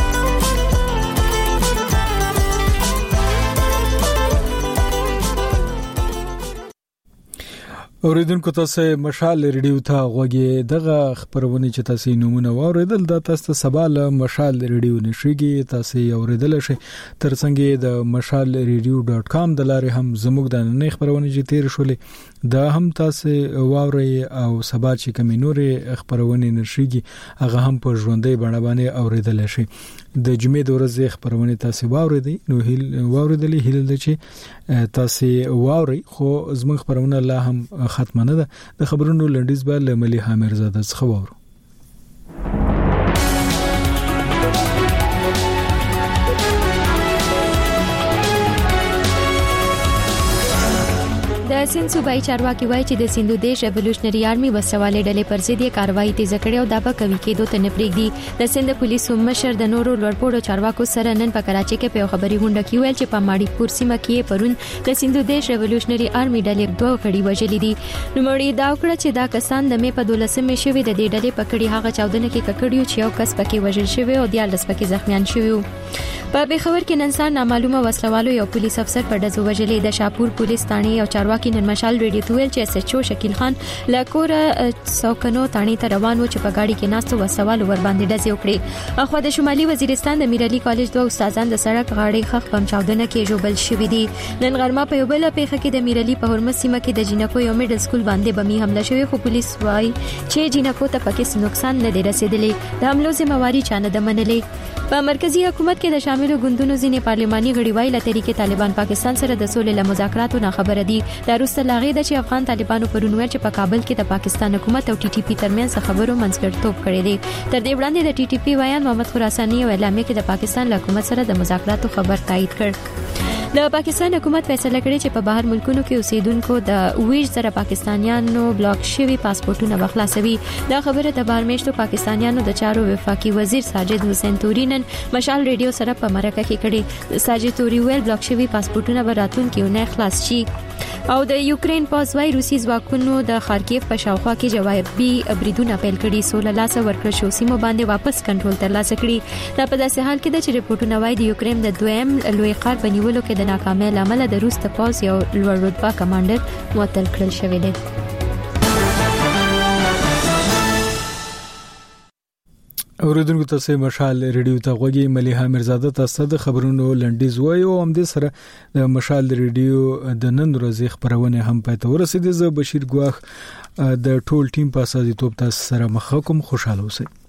اوریدونکو تاسو مشال ریډیو ته غوږی دغه خبرونه چې تاسو نمونه واوریدل دا تاسو سبا له مشال ریډیو نشيږي تاسو اوریدل شي ترڅنګ د مشال ریډیو ډاټ کام د لارې هم زموږ د نن خبرونه چې تیر شولې دا هم تاسو واوري او سبا چې کوم نورې خبرونه نشيږي هغه هم په ژوندۍ بڼه باندې اوریدل شي د جمعې د ورځې خبرونه تاسو واوریدي نو هیل واوریدلې هیل د چې تاسو واوري خو زموږ خبرونه لا هم ختمه نه ده د خبرونو لنډیز به له مليحه میرزاده څخه وورو د سند صوبایي چارواکي وایي چې د سندو دیش ریولوشنري آرمي وسوالې ډلې پر ضد یې کاروایی تیز کړې او دا به کوي کېدو ته نه پرېږدي د سند پولیسو مشر د نورو لوړپوړو چارواکو سره نن په کراچۍ کې په خبري غونډه کې ویل چې په ماړی پور سیمه کې پرون د سندو دیش ریولوشنري آرمي ډلې دوه کړي وژلې دي نو مړی دا وکړه چې دا کسان د مې په دولسمه شوی د دې ډلې پکړې هغه چاودنه کې ککړیو چې یو کس پکې وژل شوی او د لس پکې زخمیان شوی په پیښور کې نن سهار نامعلومه وسلوالو یو پولیس افسر په ډزو وژلې د شاپور پولیس ثاني او چارواکي نن مشال ریډیو ته ویل چې اس ایچ او شکیل خان لکور سوکنو ثاني ته روان و چې په گاډي کې ناستو وسوالو ور باندې ډزې وکړي اخو د شمالي وزیرستان د میرعلی کالج دوه استادان د سړک غاړې خخ بم چاودنه کې جوړل شوې دي نن غرمه په یو بل پیښه کې د میرعلی په هرمز سیمه کې د جنکو یو میډل سکول باندې بمي حمله شوې خو پولیس وايي چې جنکو ته پکې نقصان نه دی رسیدلی د حملو ذمہواری چانه د منلې په مرکزی حکومت کې د شاملو ګوندونو ځینې پارلماني غړي له طریقې طالبان پاکستان سره د سولې له مذاکراتو نه خبره دي د روسته لاغې د چې افغان طالبانو پرون ویل چې په کابل کې د پاکستان حکومت او ټي ټي پی ترمنځ خبرو منځګړیتوب کړی دی تر دې وړاندې د ټي ټي پی ویان محمد خراساني او اعلامیه کې د پاکستان حکومت سره د مذاکراتو خبر تایید کړ د پاکستان حکومت فیصله کړې چې په بهر ملکونو کې اوسیدونکو د ویش سره پاکستانیانو بلاک شوی پاسپورتونه بخلاصوي. دا خبره د بهرمېشتو پاکستانیانو د چارو وفاقي وزیر ساجد حسین توري نن مشال ریډیو سره په مرکه کې کړي. ساجد توري ویل بلاک شوی پاسپورتونه به راتلونکي اونۍ خلاص شي. او د یوکرين پوځوي روسي ځواکونو د خارکیف په شاوخوا کې جوابي بریدونه پیل کړي. سول لاسه ورکړ شو سیمو باندې واپس کنټرول ترلاسه کړي. دا په داسې حال کې ده چې ریپورتونه وايي د یوکرين د دویم لوی ښار په نیولو کې د ناکامۍ لامل د روس د پوځ یو لوړ رتبه کمانډر معطل کړل شوی دی. اوریدونکو تاسو مشال ریډیو ته غوږی مليحه مرزاده تاسو د خبرونو لنډیز وایو او هم د سره د مشال ریډیو د نن ورځې خبرونه هم پاتې ورسېده. زه بشیر ګواخ د ټول ټیم په اساسي توپ تاسو سره مخه کوم. خوشاله اوسئ.